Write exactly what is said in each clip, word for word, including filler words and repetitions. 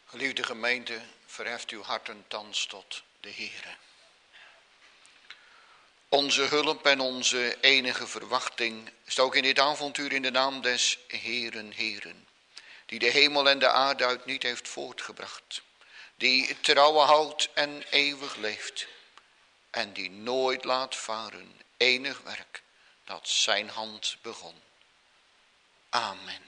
Geliefde gemeente, verheft uw harten thans tot de Heere. Onze hulp en onze enige verwachting is ook in dit avontuur in de naam des Heeren, Heeren, die de hemel en de aarde uit niet heeft voortgebracht, die trouwe houdt en eeuwig leeft en die nooit laat varen enig werk dat zijn hand begon. Amen.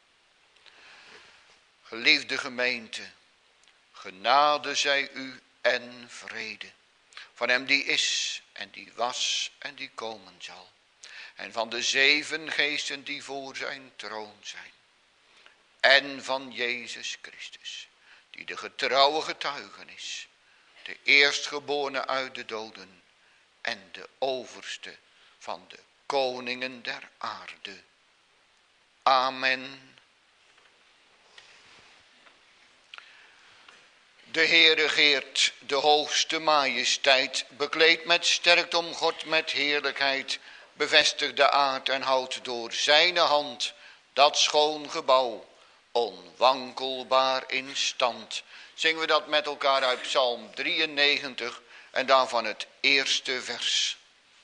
Geliefde gemeente, genade zij u en vrede van hem die is en die was en die komen zal, en van de zeven geesten die voor zijn troon zijn, en van Jezus Christus, die de getrouwe getuige is, de eerstgeborene uit de doden en de overste van de koningen der aarde. Amen. De Heer regeert, de hoogste majesteit, bekleed met sterkdom, God met heerlijkheid, bevestigt de aard en houdt door zijne hand dat schoon gebouw onwankelbaar in stand. Zingen we dat met elkaar uit Psalm drieënnegentig en daarvan het eerste vers.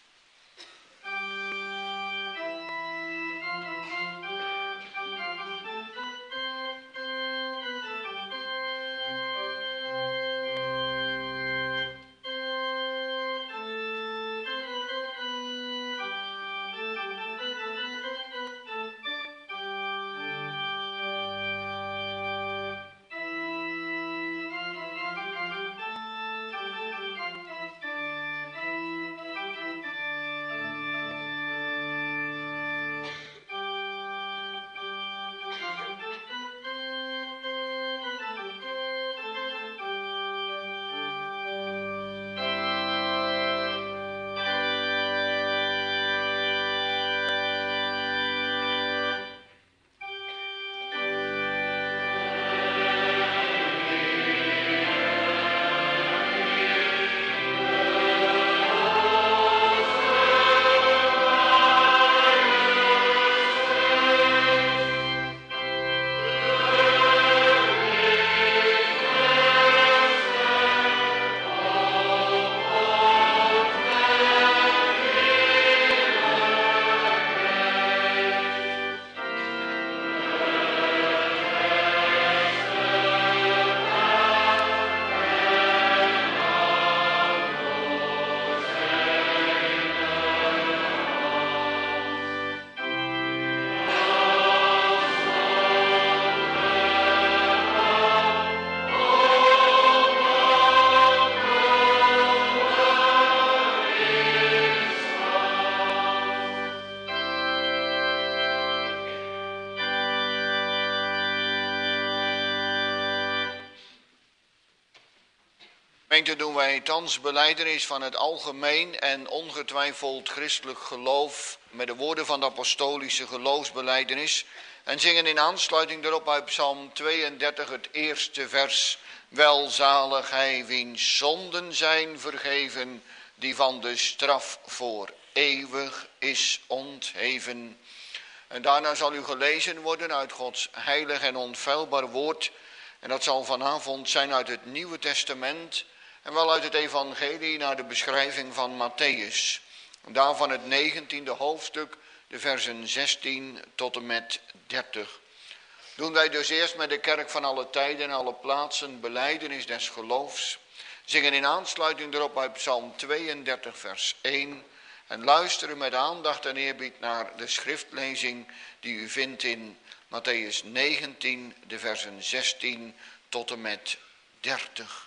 Gemeente, doen wij thans belijdenis van het algemeen en ongetwijfeld christelijk geloof met de woorden van de apostolische geloofsbelijdenis en zingen in aansluiting daarop uit Psalm tweeëndertig het eerste vers. Welzalig hij wiens zonden zijn vergeven, die van de straf voor eeuwig is ontheven. En daarna zal u gelezen worden uit Gods heilig en onfeilbaar woord. En dat zal vanavond zijn uit het Nieuwe Testament en wel uit het evangelie naar de beschrijving van Matthäus. Daarvan het negentiende hoofdstuk, de versen zestien tot en met dertig. Doen wij dus eerst met de kerk van alle tijden en alle plaatsen belijdenis des geloofs. Zingen in aansluiting erop uit Psalm tweeëndertig vers één. En luisteren met aandacht en eerbied naar de schriftlezing die u vindt in Matthäus negentien, de versen zestien tot en met dertig.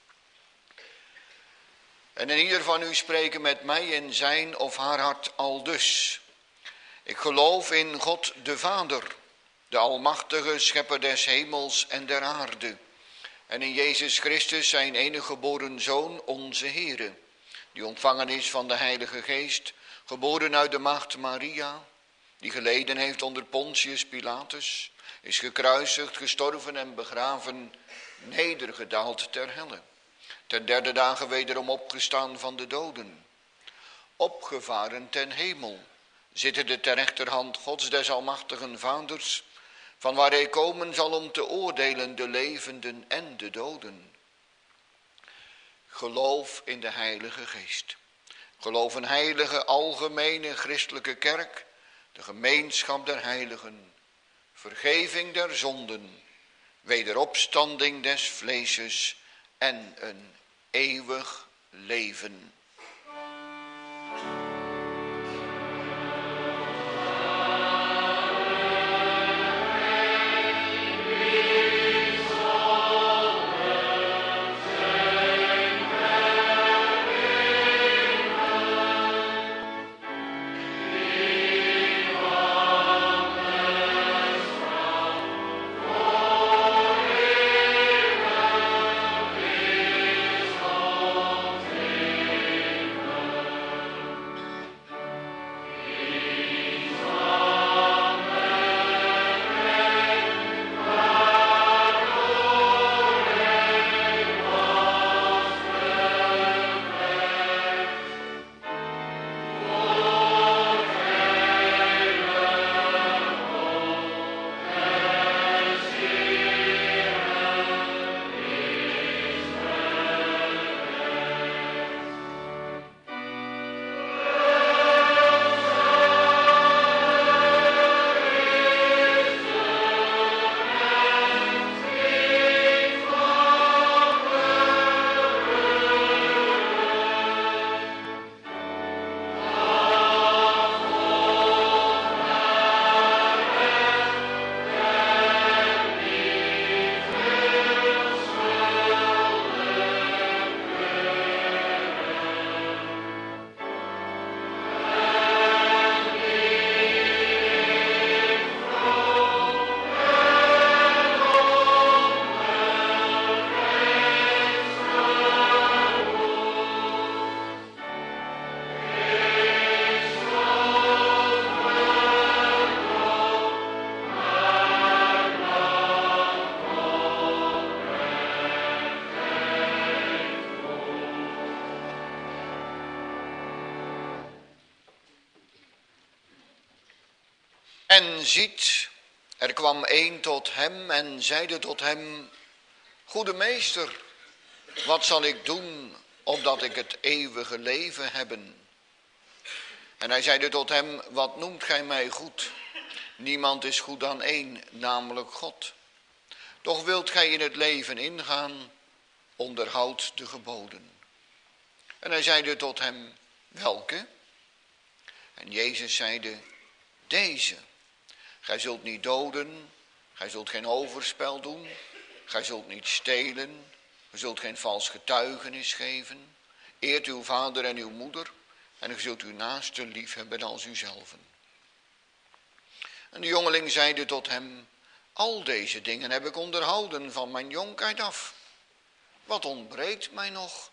En in ieder van u spreken met mij in zijn of haar hart aldus. Ik geloof in God de Vader, de almachtige schepper des hemels en der aarde. En in Jezus Christus zijn enige geboren Zoon, onze Heere, die ontvangen is van de Heilige Geest, geboren uit de maagd Maria, die geleden heeft onder Pontius Pilatus, is gekruisigd, gestorven en begraven, nedergedaald ter helle. Ten derde dagen wederom opgestaan van de doden, opgevaren ten hemel, zittende ter rechterhand Gods des almachtigen Vaders, van waar hij komen zal om te oordelen de levenden en de doden. Geloof in de Heilige Geest. Geloof een heilige, algemene christelijke kerk, de gemeenschap der heiligen, vergeving der zonden, wederopstanding des vleeses en een eeuwig leven. En ziet, er kwam een tot hem en zeide tot hem: Goede meester, wat zal ik doen, opdat ik het eeuwige leven hebben? En hij zeide tot hem: Wat noemt gij mij goed? Niemand is goed dan één, namelijk God. Doch wilt gij in het leven ingaan, onderhoud de geboden. En hij zeide tot hem: Welke? En Jezus zeide: Deze. Gij zult niet doden, gij zult geen overspel doen, gij zult niet stelen, gij zult geen vals getuigenis geven. Eert uw vader en uw moeder en gij zult uw naaste lief hebben als uzelven. En de jongeling zeide tot hem: Al deze dingen heb ik onderhouden van mijn jonkheid af. Wat ontbreekt mij nog?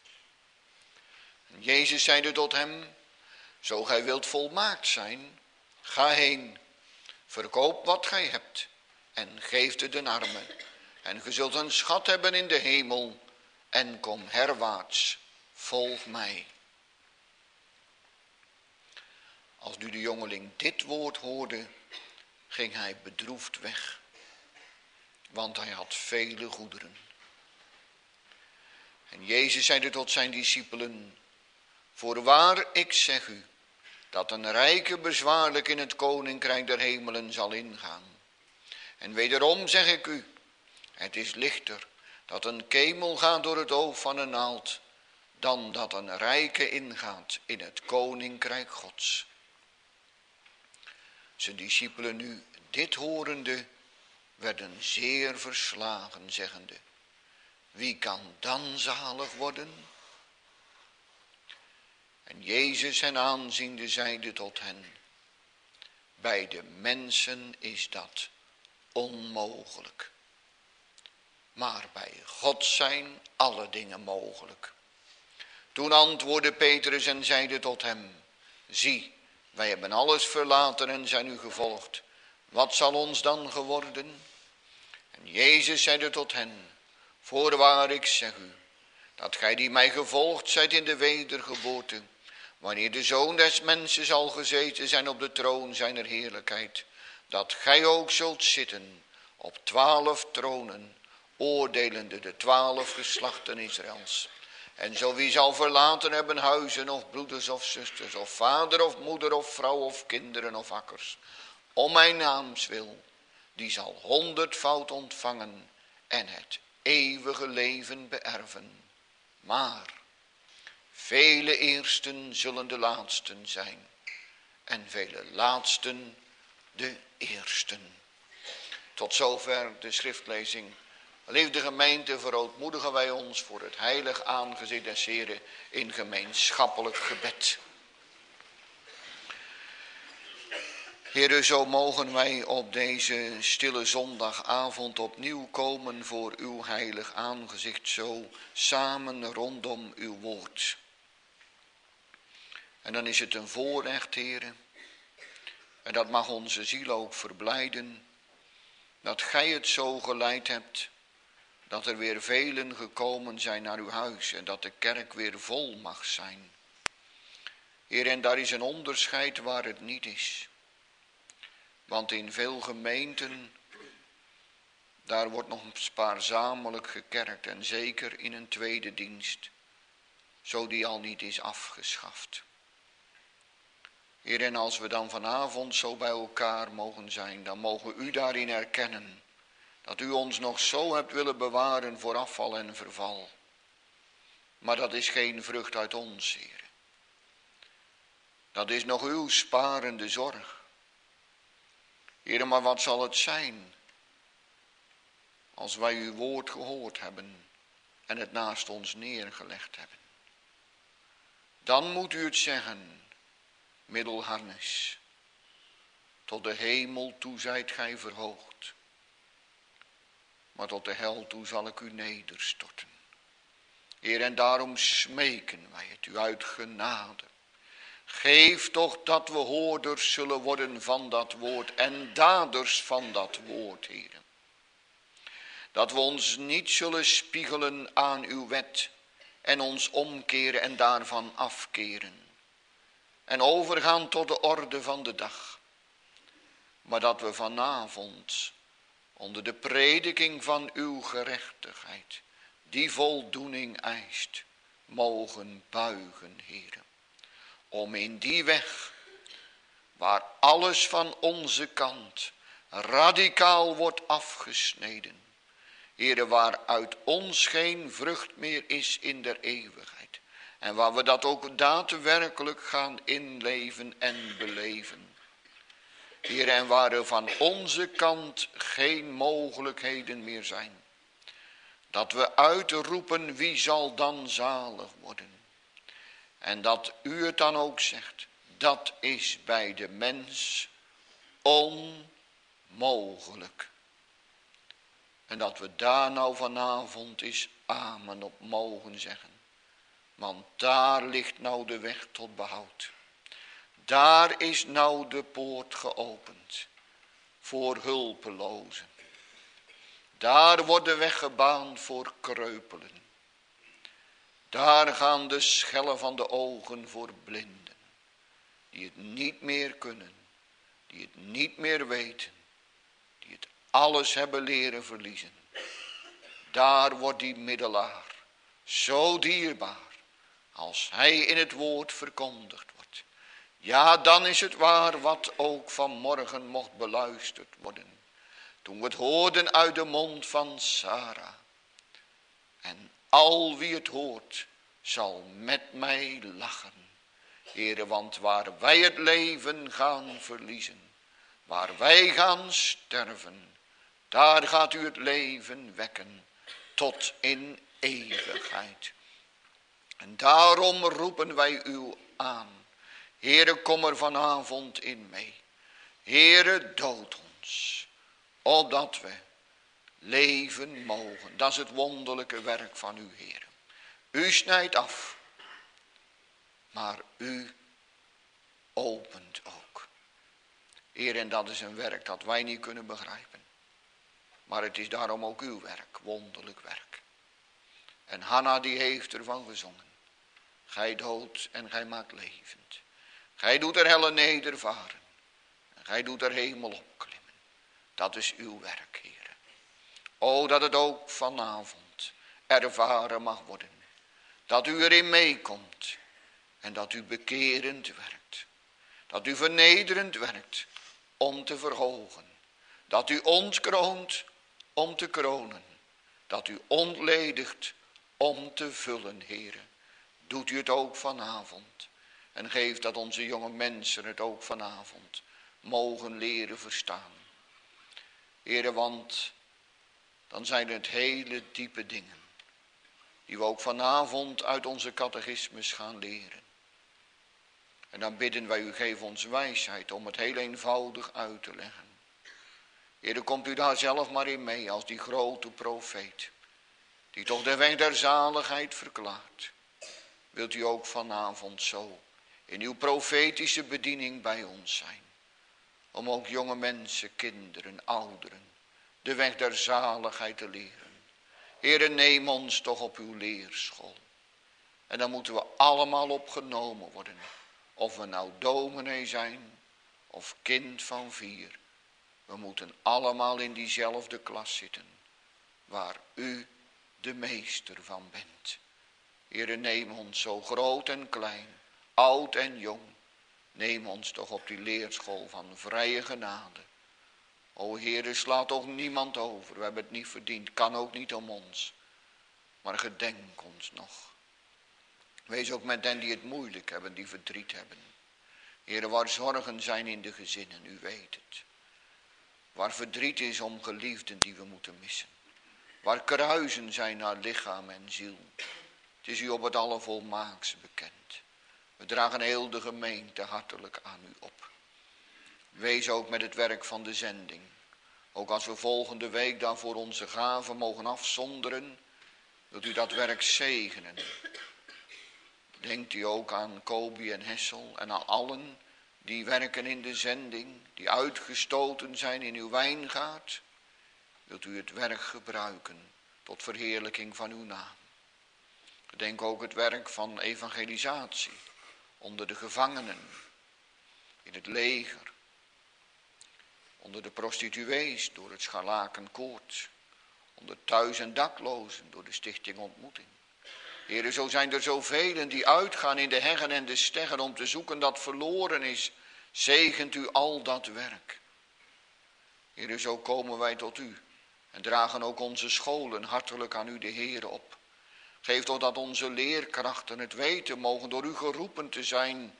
En Jezus zeide tot hem: Zo gij wilt volmaakt zijn, ga heen. Verkoop wat gij hebt en geef het den armen. En ge zult een schat hebben in de hemel. En kom herwaarts, volg mij. Als nu de jongeling dit woord hoorde, ging hij bedroefd weg. Want hij had vele goederen. En Jezus zeide tot zijn discipelen: Voorwaar, ik zeg u, dat een rijke bezwaarlijk in het koninkrijk der hemelen zal ingaan. En wederom zeg ik u, het is lichter dat een kemel gaat door het oog van een naald, dan dat een rijke ingaat in het koninkrijk Gods. Zijn discipelen nu dit horende, werden zeer verslagen, zeggende: Wie kan dan zalig worden? En Jezus hen aanziende zeide tot hen: Bij de mensen is dat onmogelijk, maar bij God zijn alle dingen mogelijk. Toen antwoordde Petrus en zeide tot hem: Zie, wij hebben alles verlaten en zijn u gevolgd. Wat zal ons dan geworden? En Jezus zeide tot hen: Voorwaar, ik zeg u, dat gij die mij gevolgd zijt in de wedergeboorte, wanneer de Zoon des Mensen zal gezeten zijn op de troon zijner heerlijkheid, dat gij ook zult zitten op twaalf tronen, oordelende de twaalf geslachten Israëls. En zo wie zal verlaten hebben huizen of broeders of zusters, of vader of moeder of vrouw of kinderen of akkers, om mijn naams wil, die zal honderdvoud ontvangen en het eeuwige leven beërven. Maar vele eersten zullen de laatsten zijn en vele laatsten de eersten. Tot zover de schriftlezing. Liefde gemeente, verootmoedigen wij ons voor het heilig aangezicht des Heren in gemeenschappelijk gebed. Heere, zo mogen wij op deze stille zondagavond opnieuw komen voor uw heilig aangezicht, zo samen rondom uw woord. En dan is het een voorrecht, Heere, en dat mag onze ziel ook verblijden, dat gij het zo geleid hebt, dat er weer velen gekomen zijn naar uw huis en dat de kerk weer vol mag zijn. Heer, en daar is een onderscheid waar het niet is. Want in veel gemeenten, daar wordt nog spaarzamelijk gekerkt en zeker in een tweede dienst, zo die al niet is afgeschaft. Heer, en als we dan vanavond zo bij elkaar mogen zijn, dan mogen u daarin erkennen dat u ons nog zo hebt willen bewaren voor afval en verval. Maar dat is geen vrucht uit ons, Heer. Dat is nog uw sparende zorg. Heer, maar wat zal het zijn als wij uw woord gehoord hebben en het naast ons neergelegd hebben? Dan moet u het zeggen, middelharnis, tot de hemel toe zijt gij verhoogd, maar tot de hel toe zal ik u nederstorten. Heer, en daarom smeken wij het u uit genade. Geef toch dat we hoorders zullen worden van dat woord en daders van dat woord, Heer. Dat we ons niet zullen spiegelen aan uw wet en ons omkeren en daarvan afkeren. En overgaan tot de orde van de dag. Maar dat we vanavond onder de prediking van uw gerechtigheid, die voldoening eist, mogen buigen, Heer. Om in die weg, waar alles van onze kant radicaal wordt afgesneden, Heere, waar uit ons geen vrucht meer is in der eeuwigheid. En waar we dat ook daadwerkelijk gaan inleven en beleven. Heere, en waar er van onze kant geen mogelijkheden meer zijn. Dat we uitroepen, wie zal dan zalig worden? En dat u het dan ook zegt, dat is bij de mens onmogelijk. En dat we daar nou vanavond eens amen op mogen zeggen. Want daar ligt nou de weg tot behoud. Daar is nou de poort geopend voor hulpelozen. Daar wordt de weg gebaand voor kreupelen. Daar gaan de schellen van de ogen voor blinden. Die het niet meer kunnen. Die het niet meer weten. Die het alles hebben leren verliezen. Daar wordt die middelaar zo dierbaar. Als hij in het woord verkondigd wordt. Ja, dan is het waar wat ook vanmorgen mocht beluisterd worden. Toen we het hoorden uit de mond van Sara. En al wie het hoort, zal met mij lachen. Heere, want waar wij het leven gaan verliezen, waar wij gaan sterven, daar gaat u het leven wekken tot in eeuwigheid. En daarom roepen wij u aan. Heere, kom er vanavond in mee. Heere, dood ons, opdat we leven mogen. Dat is het wonderlijke werk van u, Heer. U snijdt af, maar u opent ook. Heer, en dat is een werk dat wij niet kunnen begrijpen. Maar het is daarom ook uw werk, wonderlijk werk. En Hanna die heeft ervan gezongen. Gij doodt en gij maakt levend. Gij doet er helle nedervaren. En gij doet er hemel opklimmen. Dat is uw werk, Heer. O, dat het ook vanavond ervaren mag worden. Dat u erin meekomt en dat u bekerend werkt. Dat u vernederend werkt om te verhogen. Dat u ontkroont om te kronen. Dat u ontledigt om te vullen, Heer. Doet u het ook vanavond. En geeft dat onze jonge mensen het ook vanavond mogen leren verstaan. Heer, want dan zijn het hele diepe dingen die we ook vanavond uit onze catechismus gaan leren. En dan bidden wij u, geef ons wijsheid om het heel eenvoudig uit te leggen. Heer, komt u daar zelf maar in mee als die grote profeet, die toch de weg der zaligheid verklaart. Wilt u ook vanavond zo in uw profetische bediening bij ons zijn. Om ook jonge mensen, kinderen, ouderen de weg der zaligheid te leren. Heere, neem ons toch op uw leerschool. En dan moeten we allemaal opgenomen worden. Of we nou dominee zijn of kind van vier. We moeten allemaal in diezelfde klas zitten. Waar u de meester van bent. Heere, neem ons zo groot en klein, oud en jong. Neem ons toch op die leerschool van vrije genade. O Heere, sla toch niemand over. We hebben het niet verdiend. Kan ook niet om ons. Maar gedenk ons nog. Wees ook met hen die het moeilijk hebben, die verdriet hebben. Heere, waar zorgen zijn in de gezinnen, u weet het. Waar verdriet is om geliefden die we moeten missen. Waar kruisen zijn naar lichaam en ziel. Het is u op het allervolmaakste bekend. We dragen heel de gemeente hartelijk aan u op. Wees ook met het werk van de zending. Ook als we volgende week daarvoor onze gaven mogen afzonderen, wilt u dat werk zegenen. Denkt u ook aan Kobi en Hessel en aan allen die werken in de zending, die uitgestoten zijn in uw wijngaard. Wilt u het werk gebruiken tot verheerlijking van uw naam. Gedenk ook het werk van evangelisatie onder de gevangenen, in het leger, onder de prostituees door het Scharlakenkoord, onder thuis- en daklozen door de Stichting Ontmoeting. Heere, zo zijn er zoveel die uitgaan in de heggen en de steggen om te zoeken dat verloren is. Zegent u al dat werk. Heere, zo komen wij tot u en dragen ook onze scholen hartelijk aan u de Heere op. Geef toch dat onze leerkrachten het weten mogen door u geroepen te zijn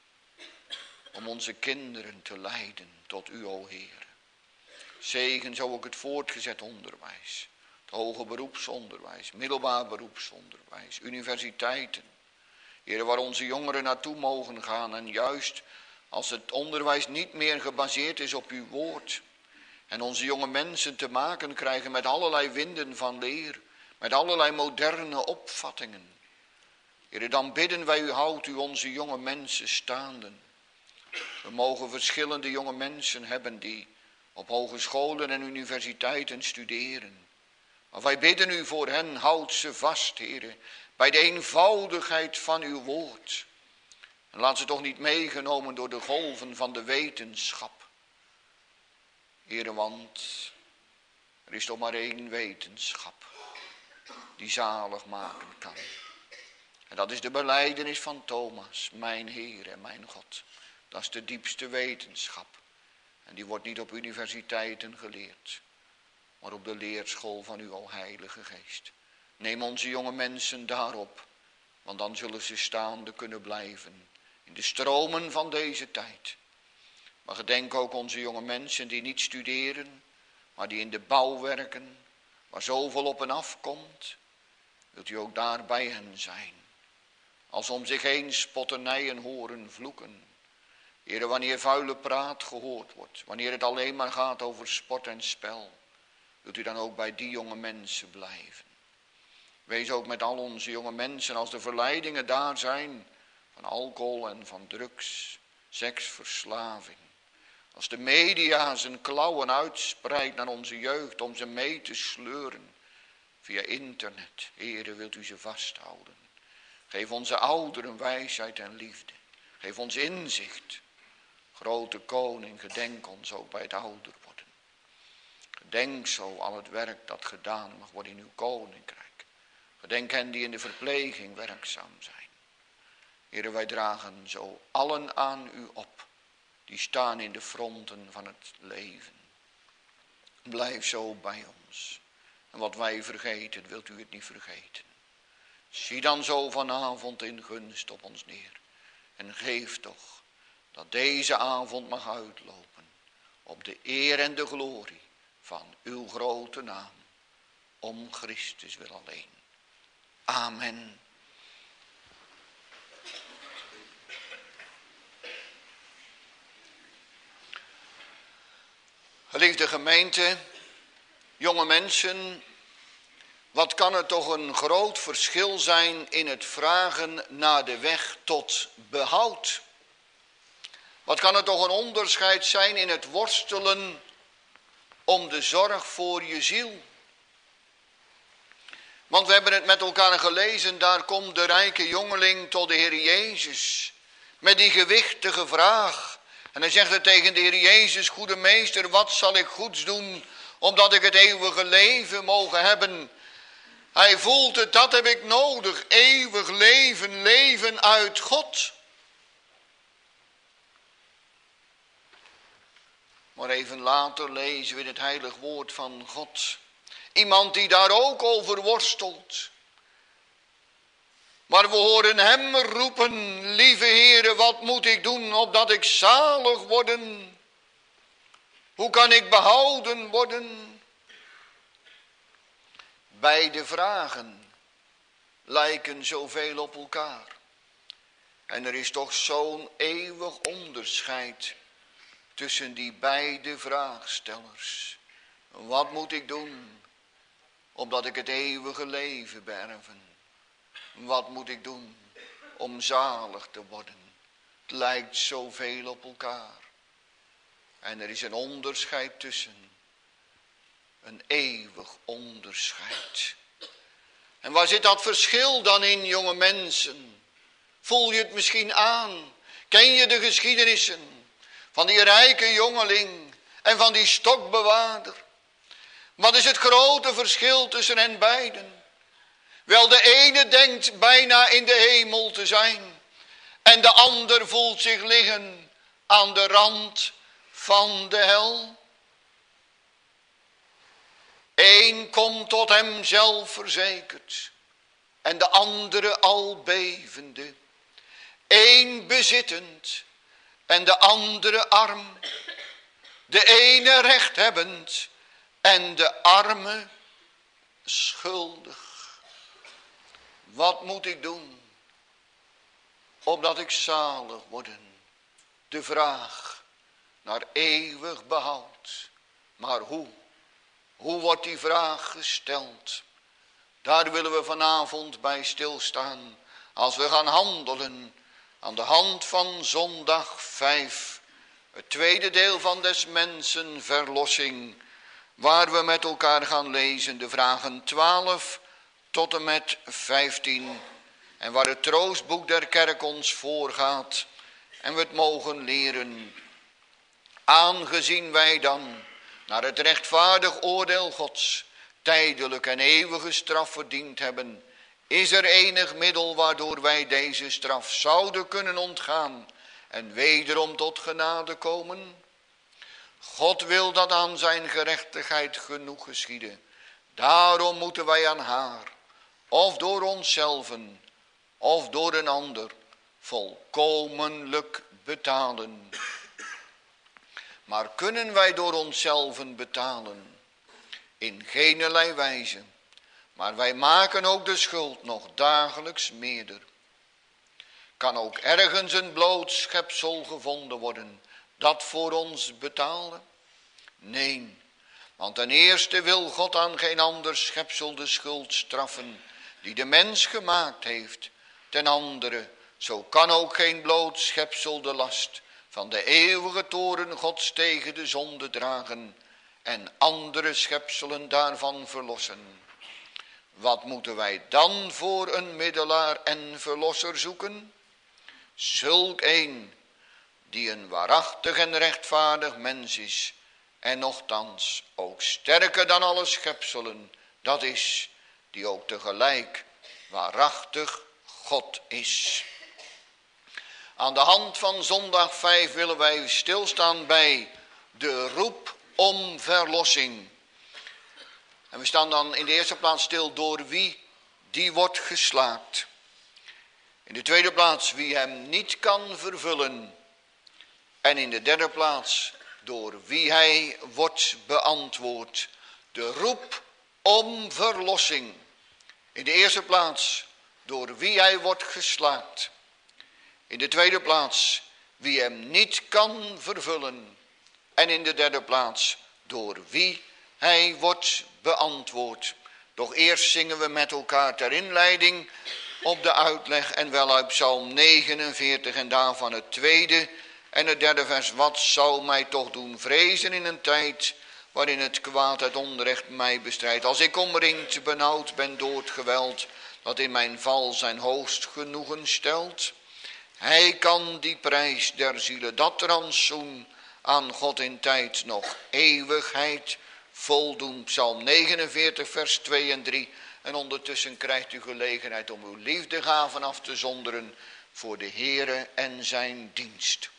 om onze kinderen te leiden tot u, o Heer. Zegen zo ook het voortgezet onderwijs, het hoger beroepsonderwijs, middelbaar beroepsonderwijs, universiteiten. Heer, waar onze jongeren naartoe mogen gaan en juist als het onderwijs niet meer gebaseerd is op uw woord en onze jonge mensen te maken krijgen met allerlei winden van leer, met allerlei moderne opvattingen. Heer, dan bidden wij u, houdt u onze jonge mensen staande. We mogen verschillende jonge mensen hebben die op hogescholen en universiteiten studeren. Maar wij bidden u voor hen, houd ze vast, Heer, bij de eenvoudigheid van uw woord. En laat ze toch niet meegenomen door de golven van de wetenschap. Heer, want er is toch maar één wetenschap die zalig maken kan. En dat is de belijdenis van Thomas, mijn Heer en mijn God. Dat is de diepste wetenschap. En die wordt niet op universiteiten geleerd, maar op de leerschool van uw Heilige Geest. Neem onze jonge mensen daarop, want dan zullen ze staande kunnen blijven in de stromen van deze tijd. Maar gedenk ook onze jonge mensen die niet studeren, maar die in de bouw werken, waar zoveel op en afkomt. Wilt u ook daar bij hen zijn, als om zich heen spotternijen horen vloeken. Heer, wanneer vuile praat gehoord wordt, wanneer het alleen maar gaat over sport en spel, wilt u dan ook bij die jonge mensen blijven. Wees ook met al onze jonge mensen, als de verleidingen daar zijn, van alcohol en van drugs, seksverslaving. Als de media zijn klauwen uitspreidt naar onze jeugd om ze mee te sleuren via internet. Heere, wilt u ze vasthouden. Geef onze ouderen wijsheid en liefde. Geef ons inzicht. Grote koning, gedenk ons ook bij het ouder worden. Gedenk zo al het werk dat gedaan mag worden in uw koninkrijk. Gedenk hen die in de verpleging werkzaam zijn. Heere, wij dragen zo allen aan u op, die staan in de fronten van het leven. Blijf zo bij ons. En wat wij vergeten, wilt u het niet vergeten. Zie dan zo vanavond in gunst op ons neer. En geef toch dat deze avond mag uitlopen op de eer en de glorie van uw grote naam. Om Christus wil alleen. Amen. Geliefde gemeente, jonge mensen, wat kan er toch een groot verschil zijn in het vragen naar de weg tot behoud. Wat kan er toch een onderscheid zijn in het worstelen om de zorg voor je ziel. Want we hebben het met elkaar gelezen, daar komt de rijke jongeling tot de Heer Jezus met die gewichtige vraag. En hij zegt het tegen de Heer Jezus, goede meester, wat zal ik goeds doen, omdat ik het eeuwige leven mogen hebben. Hij voelt het, dat heb ik nodig, eeuwig leven, leven uit God. Maar even later lezen we in het heilig woord van God. Iemand die daar ook over worstelt. Maar we horen hem roepen, lieve Heere, wat moet ik doen opdat ik zalig worden? Hoe kan ik behouden worden? Beide vragen lijken zoveel op elkaar. En er is toch zo'n eeuwig onderscheid tussen die beide vraagstellers. Wat moet ik doen opdat ik het eeuwige leven beërven? Wat moet ik doen om zalig te worden? Het lijkt zoveel op elkaar. En er is een onderscheid tussen. Een eeuwig onderscheid. En waar zit dat verschil dan in, jonge mensen? Voel je het misschien aan? Ken je de geschiedenissen van die rijke jongeling en van die stokbewaarder? Wat is het grote verschil tussen hen beiden? Wel, de ene denkt bijna in de hemel te zijn. En de ander voelt zich liggen aan de rand van de hel. Eén komt tot hem zelf verzekerd. En de andere al bevende. Eén bezittend en de andere arm. De ene rechthebbend en de arme schuldig. Wat moet ik doen opdat ik zalig worden? De vraag naar eeuwig behoud. Maar hoe? Hoe wordt die vraag gesteld? Daar willen we vanavond bij stilstaan als we gaan handelen aan de hand van zondag vijf. Het tweede deel van des mensen verlossing. Waar we met elkaar gaan lezen de vragen twaalf tot en met vijftien. En waar het troostboek der kerk ons voorgaat. En we het mogen leren. Aangezien wij dan naar het rechtvaardig oordeel Gods tijdelijk en eeuwige straf verdiend hebben, is er enig middel waardoor wij deze straf zouden kunnen ontgaan en wederom tot genade komen? God wil dat aan zijn gerechtigheid genoeg geschieden. Daarom moeten wij aan haar, of door onszelven, of door een ander, volkomenlijk betalen. Maar kunnen wij door onszelven betalen? In geenerlei wijze. Maar wij maken ook de schuld nog dagelijks meerder. Kan ook ergens een bloot schepsel gevonden worden dat voor ons betaalde? Nee, want ten eerste wil God aan geen ander schepsel de schuld straffen die de mens gemaakt heeft. Ten andere, zo kan ook geen bloot schepsel de last van de eeuwige toorn Gods tegen de zonde dragen en andere schepselen daarvan verlossen. Wat moeten wij dan voor een middelaar en verlosser zoeken? Zulk een die een waarachtig en rechtvaardig mens is en nochtans ook sterker dan alle schepselen, dat is, die ook tegelijk waarachtig God is. Aan de hand van zondag vijf willen wij stilstaan bij de roep om verlossing. En we staan dan in de eerste plaats stil door wie die wordt geslaakt. In de tweede plaats wie hem niet kan vervullen. En in de derde plaats door wie hij wordt beantwoord. De roep om verlossing. In de eerste plaats door wie hij wordt geslaakt. In de tweede plaats wie hem niet kan vervullen. En in de derde plaats door wie hij wordt beantwoord. Doch eerst zingen we met elkaar ter inleiding op de uitleg en wel uit Psalm negenenveertig en daarvan het tweede en het derde vers. Wat zou mij toch doen vrezen in een tijd waarin het kwaad het onrecht mij bestrijdt. Als ik omringd benauwd ben door het geweld dat in mijn val zijn hoogst genoegen stelt. Hij kan die prijs der zielen, dat rantsoen aan God in tijd nog eeuwigheid voldoen. Psalm negenenveertig vers twee en drie. En ondertussen krijgt u gelegenheid om uw liefdegaven af te zonderen voor de Heere en zijn dienst.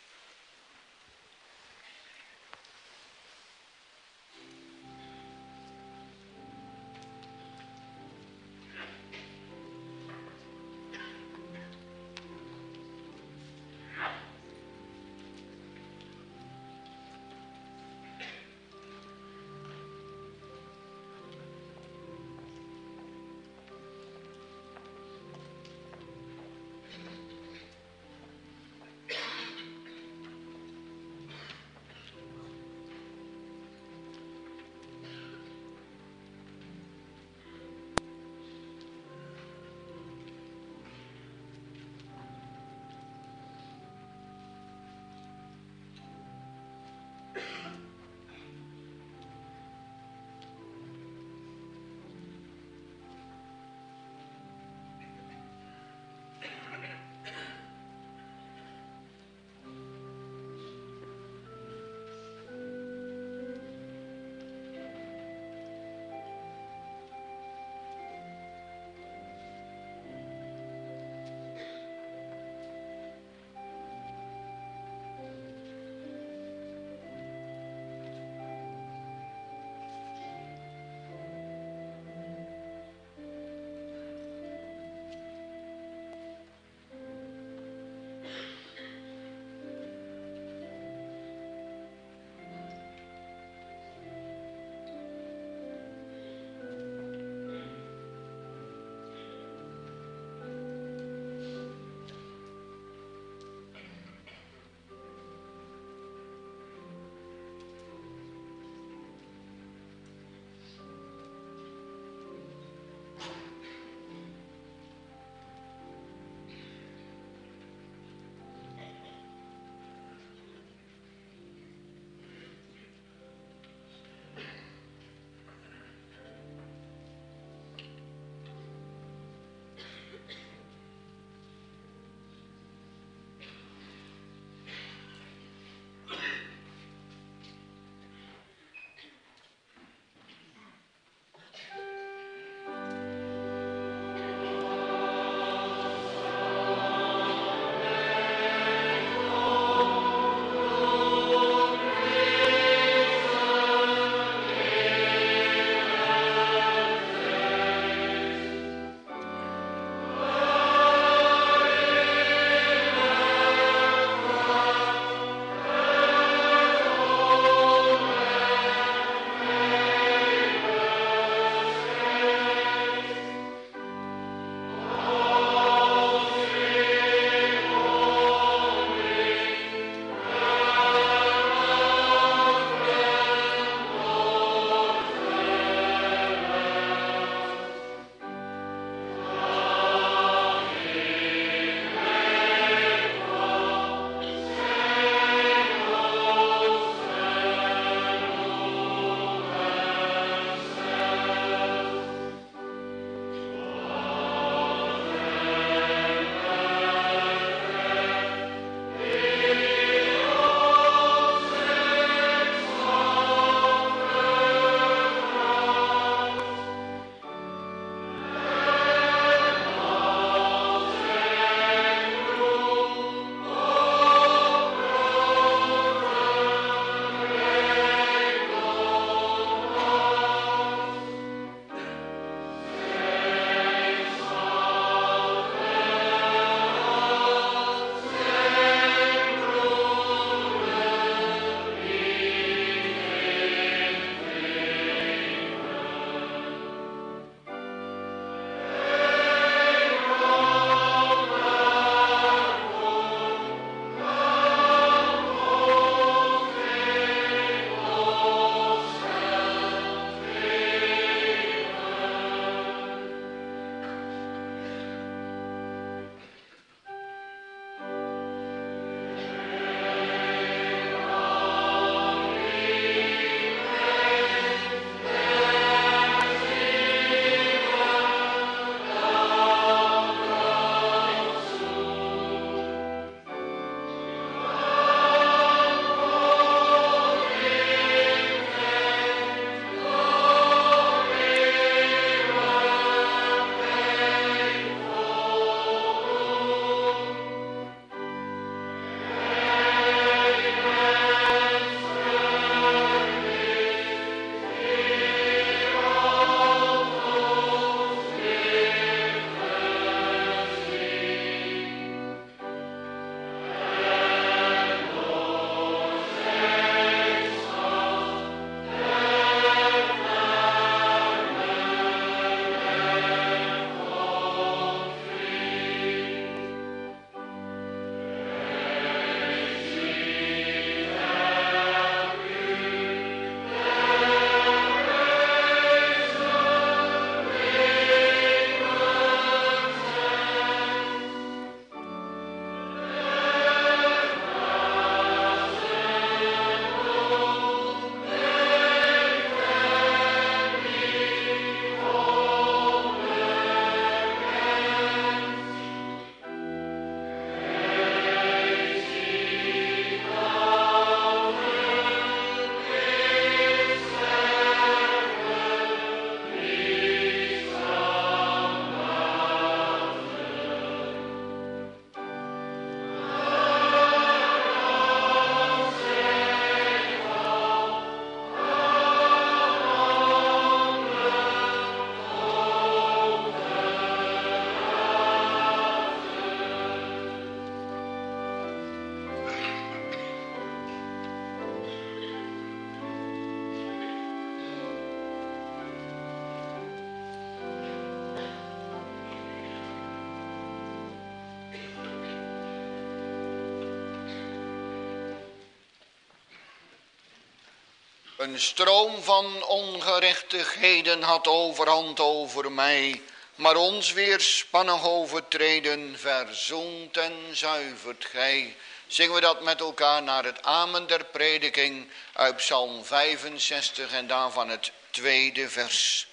Een stroom van ongerechtigheden had overhand over mij, maar ons weerspannig overtreden verzoent en zuivert gij. Zingen we dat met elkaar naar het amen der prediking uit Psalm vijfenzestig en daarvan het tweede vers.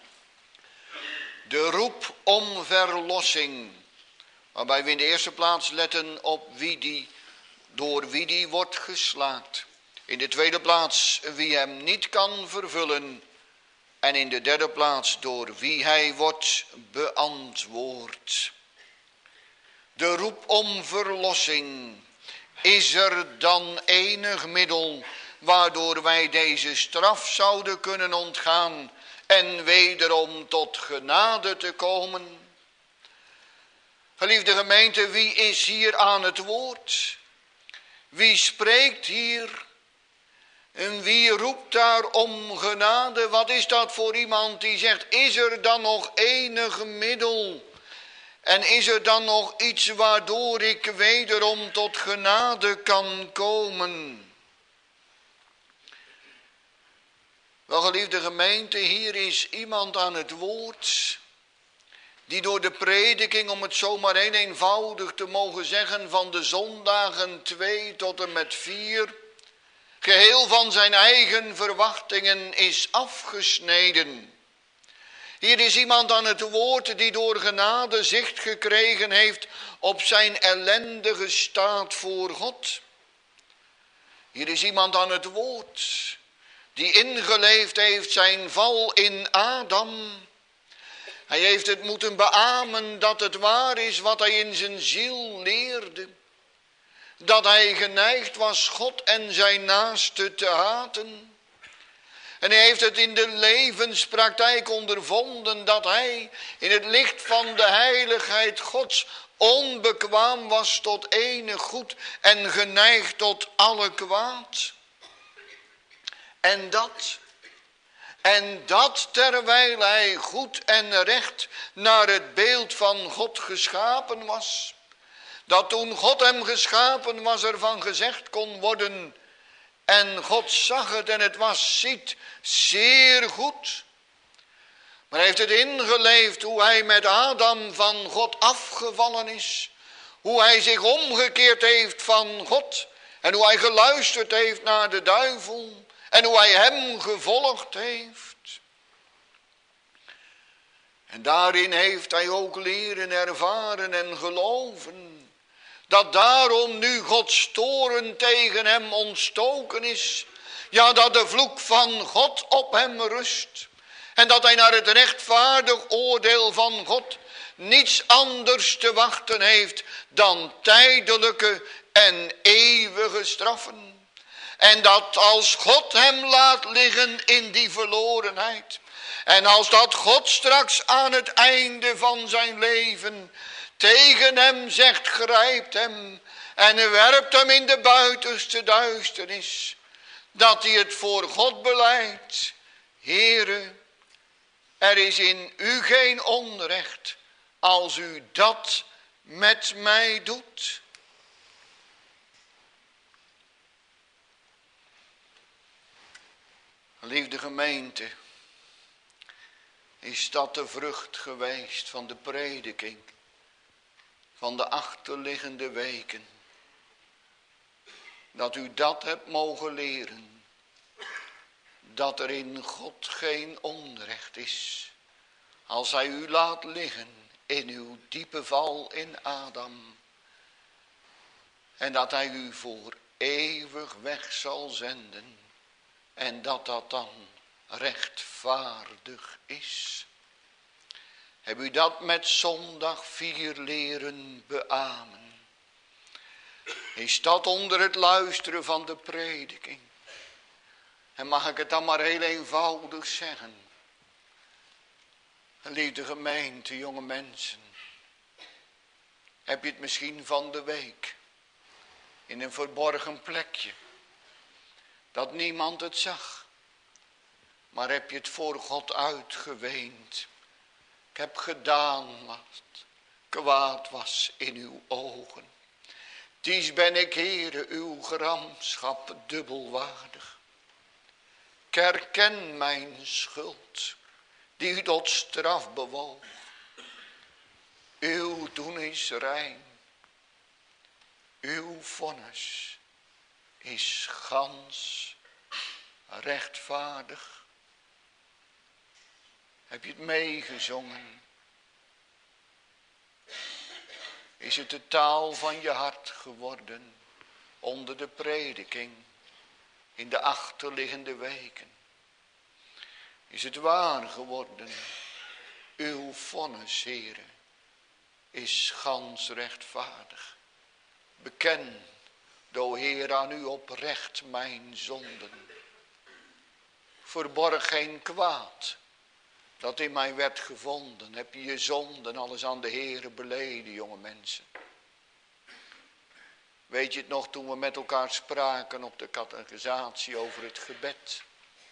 De roep om verlossing, waarbij we in de eerste plaats letten op wie die, door wie die wordt geslaakt. In de tweede plaats wie hem niet kan vervullen. En in de derde plaats door wie hij wordt beantwoord. De roep om verlossing. Is er dan enig middel waardoor wij deze straf zouden kunnen ontgaan en wederom tot genade te komen? Geliefde gemeente, wie is hier aan het woord? Wie spreekt hier? En wie roept daar om genade? Wat is dat voor iemand die zegt, is er dan nog enig middel? En is er dan nog iets waardoor ik wederom tot genade kan komen? Wel, geliefde gemeente, hier is iemand aan het woord die door de prediking, om het zomaar heel eenvoudig te mogen zeggen, van de zondagen twee tot en met vier, geheel van zijn eigen verwachtingen is afgesneden. Hier is iemand aan het woord die door genade zicht gekregen heeft op zijn ellendige staat voor God. Hier is iemand aan het woord die ingeleefd heeft zijn val in Adam. Hij heeft het moeten beamen dat het waar is wat hij in zijn ziel leerde. Dat hij geneigd was God en zijn naaste te haten. En hij heeft het in de levenspraktijk ondervonden dat hij in het licht van de heiligheid Gods onbekwaam was tot enig goed en geneigd tot alle kwaad. En dat, en dat terwijl hij goed en recht naar het beeld van God geschapen was. Dat toen God hem geschapen was, ervan gezegd kon worden, en God zag het en het was, ziet, zeer goed. Maar hij heeft het ingeleefd hoe hij met Adam van God afgevallen is. Hoe hij zich omgekeerd heeft van God. En hoe hij geluisterd heeft naar de duivel. En hoe hij hem gevolgd heeft. En daarin heeft hij ook leren ervaren en geloven. Dat daarom nu Gods toorn tegen hem ontstoken is. Ja, dat de vloek van God op hem rust. En dat hij naar het rechtvaardig oordeel van God niets anders te wachten heeft dan tijdelijke en eeuwige straffen. En dat als God hem laat liggen in die verlorenheid. En als dat God straks aan het einde van zijn leven tegen hem zegt, grijpt hem en werpt hem in de buitenste duisternis. Dat hij het voor God belijdt. Heere, er is in u geen onrecht als u dat met mij doet. Liefde gemeente, is dat de vrucht geweest van de prediking van de achterliggende weken? Dat u dat hebt mogen leren, dat er in God geen onrecht is, als hij u laat liggen in uw diepe val in Adam, en dat hij u voor eeuwig weg zal zenden, en dat dat dan rechtvaardig is. Heb u dat met zondag vier leren beamen? Is dat onder het luisteren van de prediking? En mag ik het dan maar heel eenvoudig zeggen? Geliefde gemeente, jonge mensen. Heb je het misschien van de week in een verborgen plekje, dat niemand het zag. Maar heb je het voor God uitgeweend? Ik heb gedaan wat kwaad was in uw ogen. Dies ben ik, Heere, uw gramschap dubbelwaardig. Ik herken mijn schuld, die u tot straf bewoog. Uw doen is rein, uw vonnis is gans rechtvaardig. Heb je het meegezongen? Is het de taal van je hart geworden onder de prediking in de achterliggende weken? Is het waar geworden? Uw vonnis, Heere, is gans rechtvaardig. Beken, o Heer, aan u oprecht mijn zonden. Verborg geen kwaad dat in mij werd gevonden. Heb je je zonden alles aan de Heere beleden, jonge mensen? Weet je het nog toen we met elkaar spraken op de catechisatie over het gebed?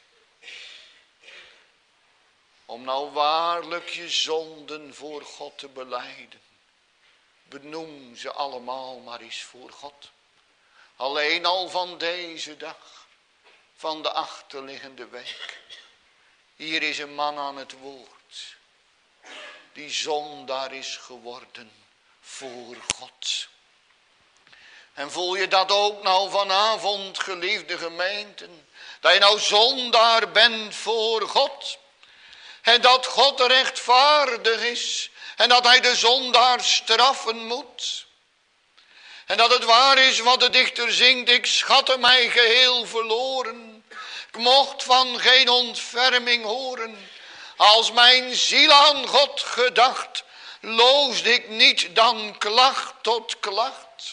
Om nou waarlijk je zonden voor God te belijden. Benoem ze allemaal maar eens voor God. Alleen al van deze dag, van de achterliggende week. Hier is een man aan het woord, die zondaar is geworden voor God. En voel je dat ook nou vanavond, geliefde gemeenten, dat je nou zondaar bent voor God. En dat God rechtvaardig is en dat hij de zondaar straffen moet. En dat het waar is wat de dichter zingt, ik schatte mij geheel verloren. Ik mocht van geen ontferming horen. Als mijn ziel aan God gedacht, loosde ik niet dan klacht tot klacht.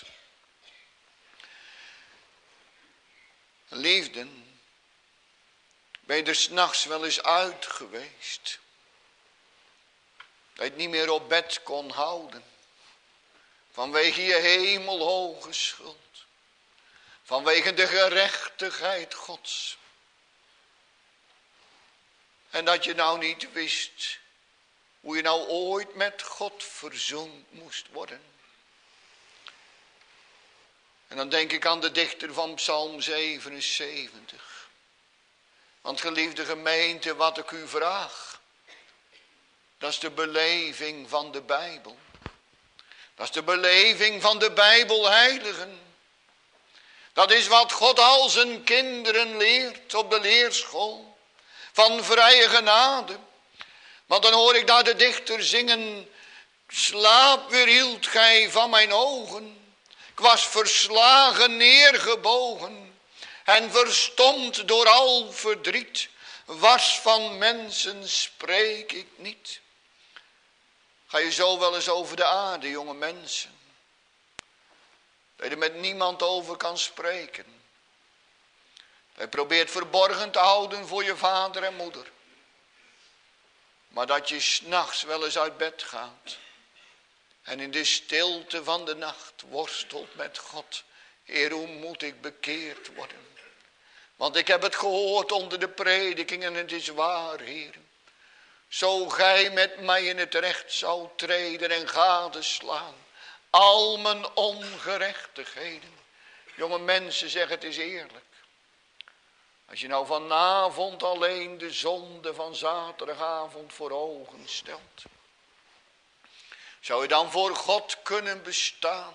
Liefden, ben je er 's nachts wel eens uit geweest? Dat je het niet meer op bed kon houden. Vanwege je hemelhoge schuld. Vanwege de gerechtigheid Gods. En dat je nou niet wist hoe je nou ooit met God verzoend moest worden. En dan denk ik aan de dichter van Psalm zevenenzeventig. Want geliefde gemeente, wat ik u vraag, dat is de beleving van de Bijbel. Dat is de beleving van de Bijbelheiligen. Dat is wat God al zijn kinderen leert op de leerschool van vrije genade. Want dan hoor ik daar de dichter zingen, slaap weerhield gij van mijn ogen. Ik was verslagen neergebogen en verstomd door al verdriet. Was van mensen spreek ik niet. Ga je zo wel eens over de aarde, jonge mensen? Dat je er met niemand over kan spreken. Dat je probeert verborgen te houden voor je vader en moeder. Maar dat je 's nachts wel eens uit bed gaat. En in de stilte van de nacht worstelt met God. Heer, hoe moet ik bekeerd worden? Want ik heb het gehoord onder de prediking en het is waar, Heer. Zo gij met mij in het recht zou treden en gadeslaan. Al mijn ongerechtigheden. Jonge mensen, zeg het is eerlijk. Als je nou vanavond alleen de zonde van zaterdagavond voor ogen stelt. Zou je dan voor God kunnen bestaan?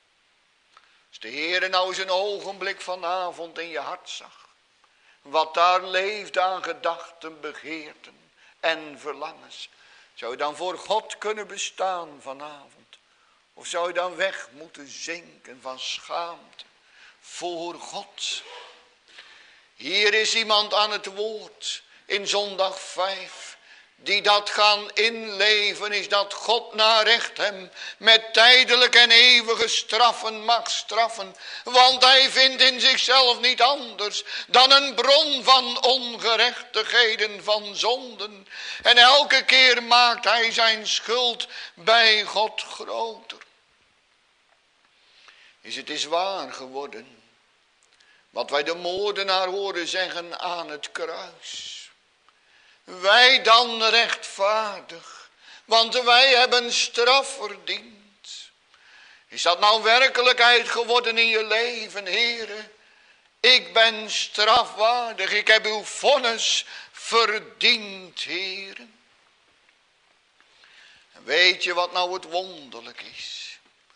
Als de Heer nou eens een ogenblik vanavond in je hart zag. Wat daar leeft aan gedachten, begeerten en verlangens. Zou je dan voor God kunnen bestaan vanavond? Of zou je dan weg moeten zinken van schaamte voor God? Hier is iemand aan het woord in zondag vijf. Die dat gaan inleven is dat God naar recht hem met tijdelijke en eeuwige straffen mag straffen. Want hij vindt in zichzelf niet anders dan een bron van ongerechtigheden, van zonden. En elke keer maakt hij zijn schuld bij God groter. Is het is waar geworden wat wij de moordenaar horen zeggen aan het kruis. Wij dan rechtvaardig, want wij hebben straf verdiend. Is dat nou werkelijkheid geworden in je leven, Heere? Ik ben strafwaardig, ik heb uw vonnis verdiend, heren. En weet je wat nou het wonderlijk is?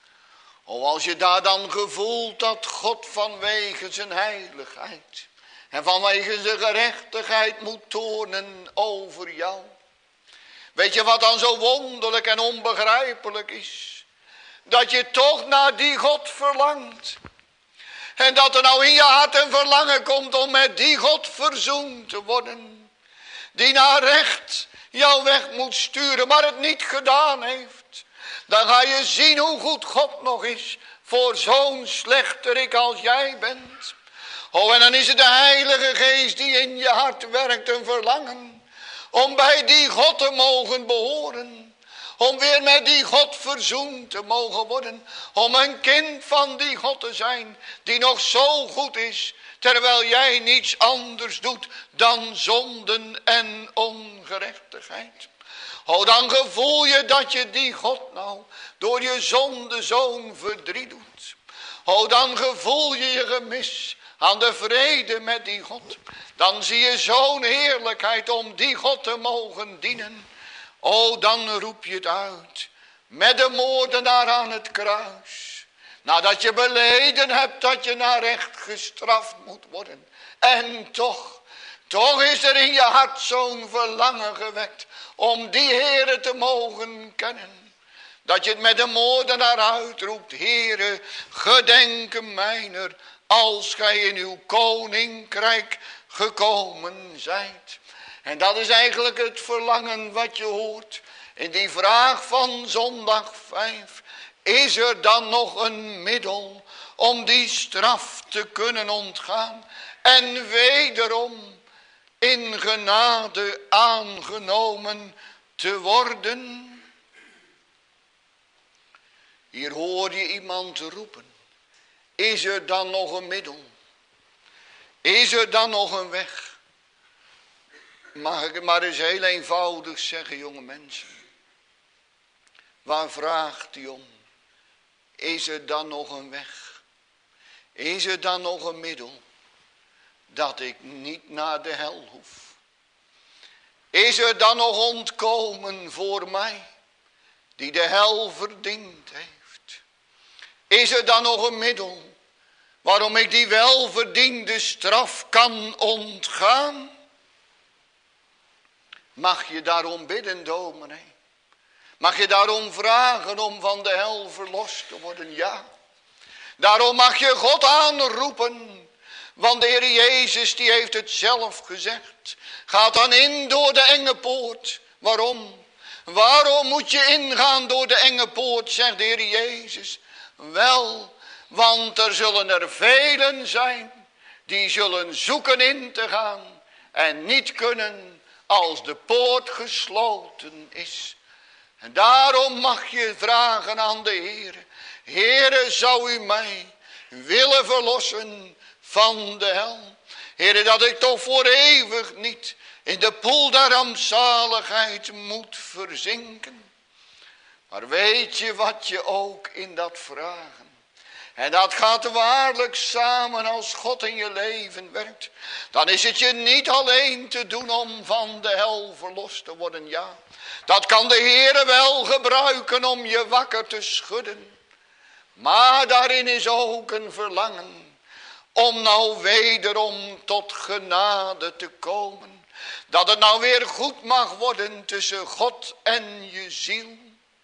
Oh, als je daar dan gevoelt dat God vanwege zijn heiligheid en vanwege zijn gerechtigheid moet toornen over jou. Weet je wat dan zo wonderlijk en onbegrijpelijk is? Dat je toch naar die God verlangt. En dat er nou in je hart een verlangen komt om met die God verzoend te worden. Die naar recht jou weg moet sturen, maar het niet gedaan heeft. Dan ga je zien hoe goed God nog is voor zo'n slechterik als jij bent. Oh, en dan is het de Heilige Geest die in je hart werkt, een verlangen om bij die God te mogen behoren. Om weer met die God verzoend te mogen worden. Om een kind van die God te zijn die nog zo goed is. Terwijl jij niets anders doet dan zonden en ongerechtigheid. Oh, dan gevoel je dat je die God nou door je zonde zo'n verdriet doet. Oh, dan gevoel je je gemis aan de vrede met die God. Dan zie je zo'n heerlijkheid om die God te mogen dienen. Oh, dan roep je het uit met de moordenaar aan het kruis. Nadat je beleden hebt dat je naar recht gestraft moet worden. En toch, toch is er in je hart zo'n verlangen gewekt om die Heere te mogen kennen. Dat je het met de moordenaar uitroept. Heere, gedenk mijner als gij in uw koninkrijk gekomen zijt. En dat is eigenlijk het verlangen wat je hoort in die vraag van zondag vijf. Is er dan nog een middel om die straf te kunnen ontgaan en wederom in genade aangenomen te worden? Hier hoor je iemand roepen. Is er dan nog een middel? Is er dan nog een weg? Mag ik het maar eens heel eenvoudig zeggen, jonge mensen. Waar vraagt u om? Is er dan nog een weg? Is er dan nog een middel dat ik niet naar de hel hoef? Is er dan nog ontkomen voor mij die de hel verdiend heeft? Is er dan nog een middel waarom ik die welverdiende straf kan ontgaan? Mag je daarom bidden, dominee? Mag je daarom vragen om van de hel verlost te worden? Ja. Daarom mag je God aanroepen. Want de Heer Jezus die heeft het zelf gezegd. Ga dan in door de enge poort. Waarom? Waarom moet je ingaan door de enge poort, zegt de Heer Jezus? Wel, want er zullen er velen zijn die zullen zoeken in te gaan en niet kunnen als de poort gesloten is. En daarom mag je vragen aan de Heer. Heere, zou u mij willen verlossen van de hel? Heere, dat ik toch voor eeuwig niet in de poel der rampzaligheid moet verzinken. Maar weet je wat je ook in dat vragen? En dat gaat waarlijk samen als God in je leven werkt. Dan is het je niet alleen te doen om van de hel verlost te worden, ja. Dat kan de Heere wel gebruiken om je wakker te schudden. Maar daarin is ook een verlangen om nou wederom tot genade te komen. Dat het nou weer goed mag worden tussen God en je ziel.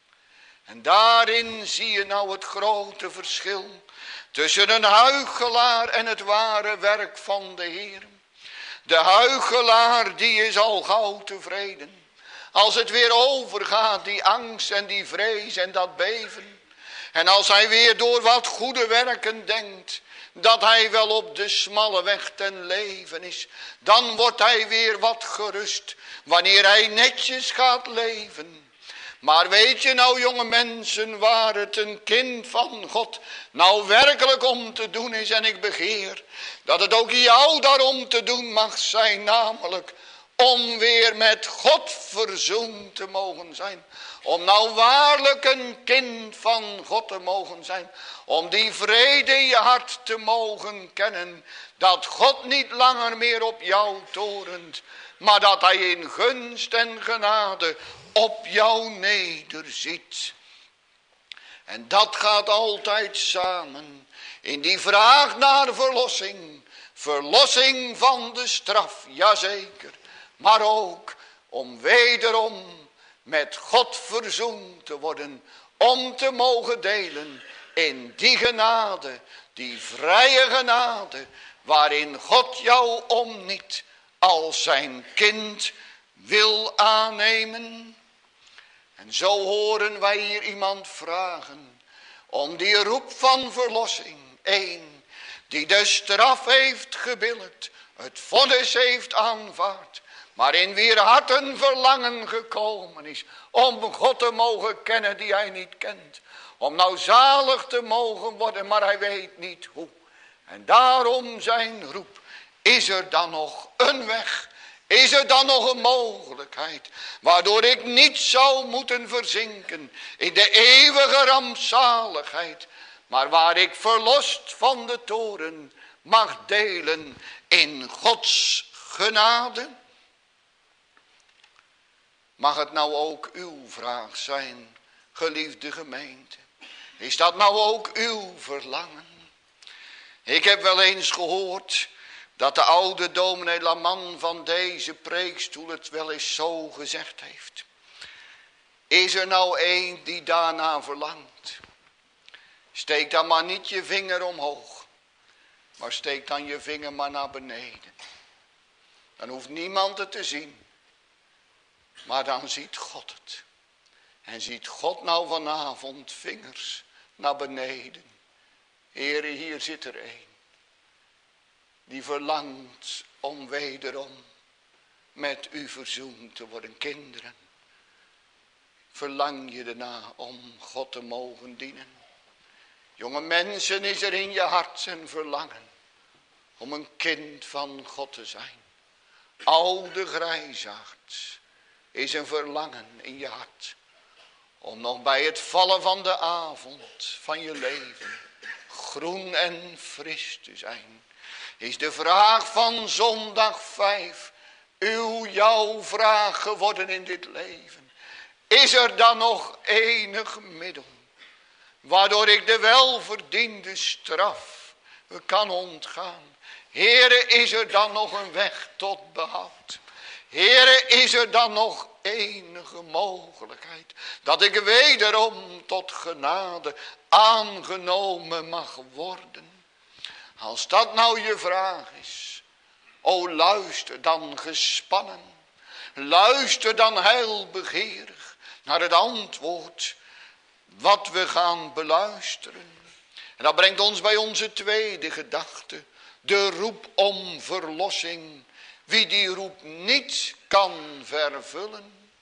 En daarin zie je nou het grote verschil tussen een huichelaar en het ware werk van de Heer. De huichelaar die is al gauw tevreden. Als het weer overgaat, die angst en die vrees en dat beven. En als hij weer door wat goede werken denkt, dat hij wel op de smalle weg ten leven is, dan wordt hij weer wat gerust wanneer hij netjes gaat leven. Maar weet je nou, jonge mensen, waar het een kind van God nou werkelijk om te doen is, en ik begeer dat het ook jou daarom te doen mag zijn, namelijk om weer met God verzoend te mogen zijn. Om nou waarlijk een kind van God te mogen zijn. Om die vrede in je hart te mogen kennen. Dat God niet langer meer op jou torent. Maar dat hij in gunst en genade op jou nederziet. En dat gaat altijd samen in die vraag naar verlossing. Verlossing van de straf, jazeker. Maar ook om wederom met God verzoend te worden. Om te mogen delen in die genade, die vrije genade. Waarin God jou om niet als zijn kind wil aannemen. En zo horen wij hier iemand vragen om die roep van verlossing. Eén die de straf heeft gebillijkt, het vonnis heeft aanvaard. Maar in wier hart een verlangen gekomen is om God te mogen kennen die hij niet kent. Om nou zalig te mogen worden, maar hij weet niet hoe. En daarom zijn roep, is er dan nog een weg? Is er dan nog een mogelijkheid, waardoor ik niet zou moeten verzinken in de eeuwige rampzaligheid, maar waar ik verlost van de toren mag delen in Gods genade? Mag het nou ook uw vraag zijn, geliefde gemeente? Is dat nou ook uw verlangen? Ik heb wel eens gehoord dat de oude dominee Laman van deze preekstoel het wel eens zo gezegd heeft. Is er nou één die daarna verlangt? Steek dan maar niet je vinger omhoog. Maar steek dan je vinger maar naar beneden. Dan hoeft niemand het te zien. Maar dan ziet God het. En ziet God nou vanavond vingers naar beneden. Heere, hier zit er één. Die verlangt om wederom met u verzoend te worden. Kinderen, verlang je erna om God te mogen dienen? Jonge mensen, is er in je hart een verlangen om een kind van God te zijn? Oude grijsaard, is een verlangen in je hart om nog bij het vallen van de avond van je leven groen en fris te zijn? Is de vraag van zondag vijf uw, jouw vraag geworden in dit leven? Is er dan nog enig middel waardoor ik de welverdiende straf kan ontgaan? Heere, is er dan nog een weg tot behoud? Heere, is er dan nog enige mogelijkheid dat ik wederom tot genade aangenomen mag worden? Als dat nou je vraag is, o luister dan gespannen, luister dan heilbegeerig naar het antwoord wat we gaan beluisteren. En dat brengt ons bij onze tweede gedachte, de roep om verlossing. Wie die roep niet kan vervullen.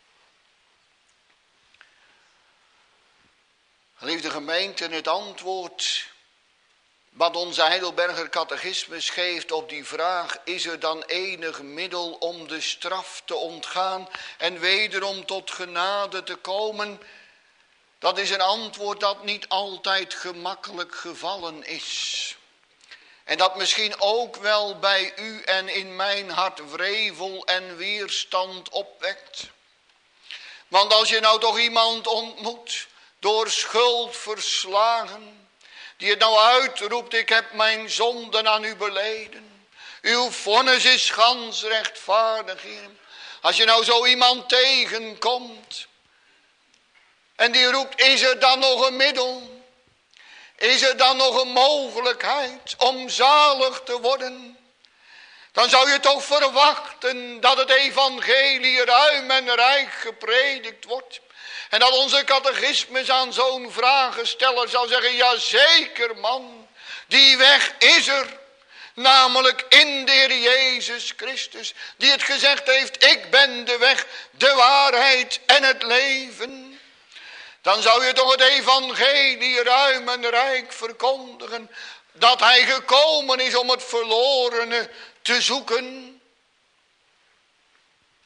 Geliefde gemeente, het antwoord wat onze Heidelberger catechismus geeft op die vraag, is er dan enig middel om de straf te ontgaan en wederom tot genade te komen? Dat is een antwoord dat niet altijd gemakkelijk gevallen is. En dat misschien ook wel bij u en in mijn hart wrevel en weerstand opwekt. Want als je nou toch iemand ontmoet, door schuld verslagen, die het nou uitroept, ik heb mijn zonden aan u beleden. Uw vonnis is gans rechtvaardig, Heer. Als je nou zo iemand tegenkomt en die roept, is er dan nog een middel? Is er dan nog een mogelijkheid om zalig te worden? Dan zou je toch verwachten dat het evangelie ruim en rijk gepredikt wordt. En dat onze catechismus aan zo'n vragensteller zou zeggen, ja zeker man, die weg is er. Namelijk in de Heer Jezus Christus, die het gezegd heeft, ik ben de weg, de waarheid en het leven. Dan zou je toch het evangelie ruim en rijk verkondigen, dat hij gekomen is om het verlorene te zoeken.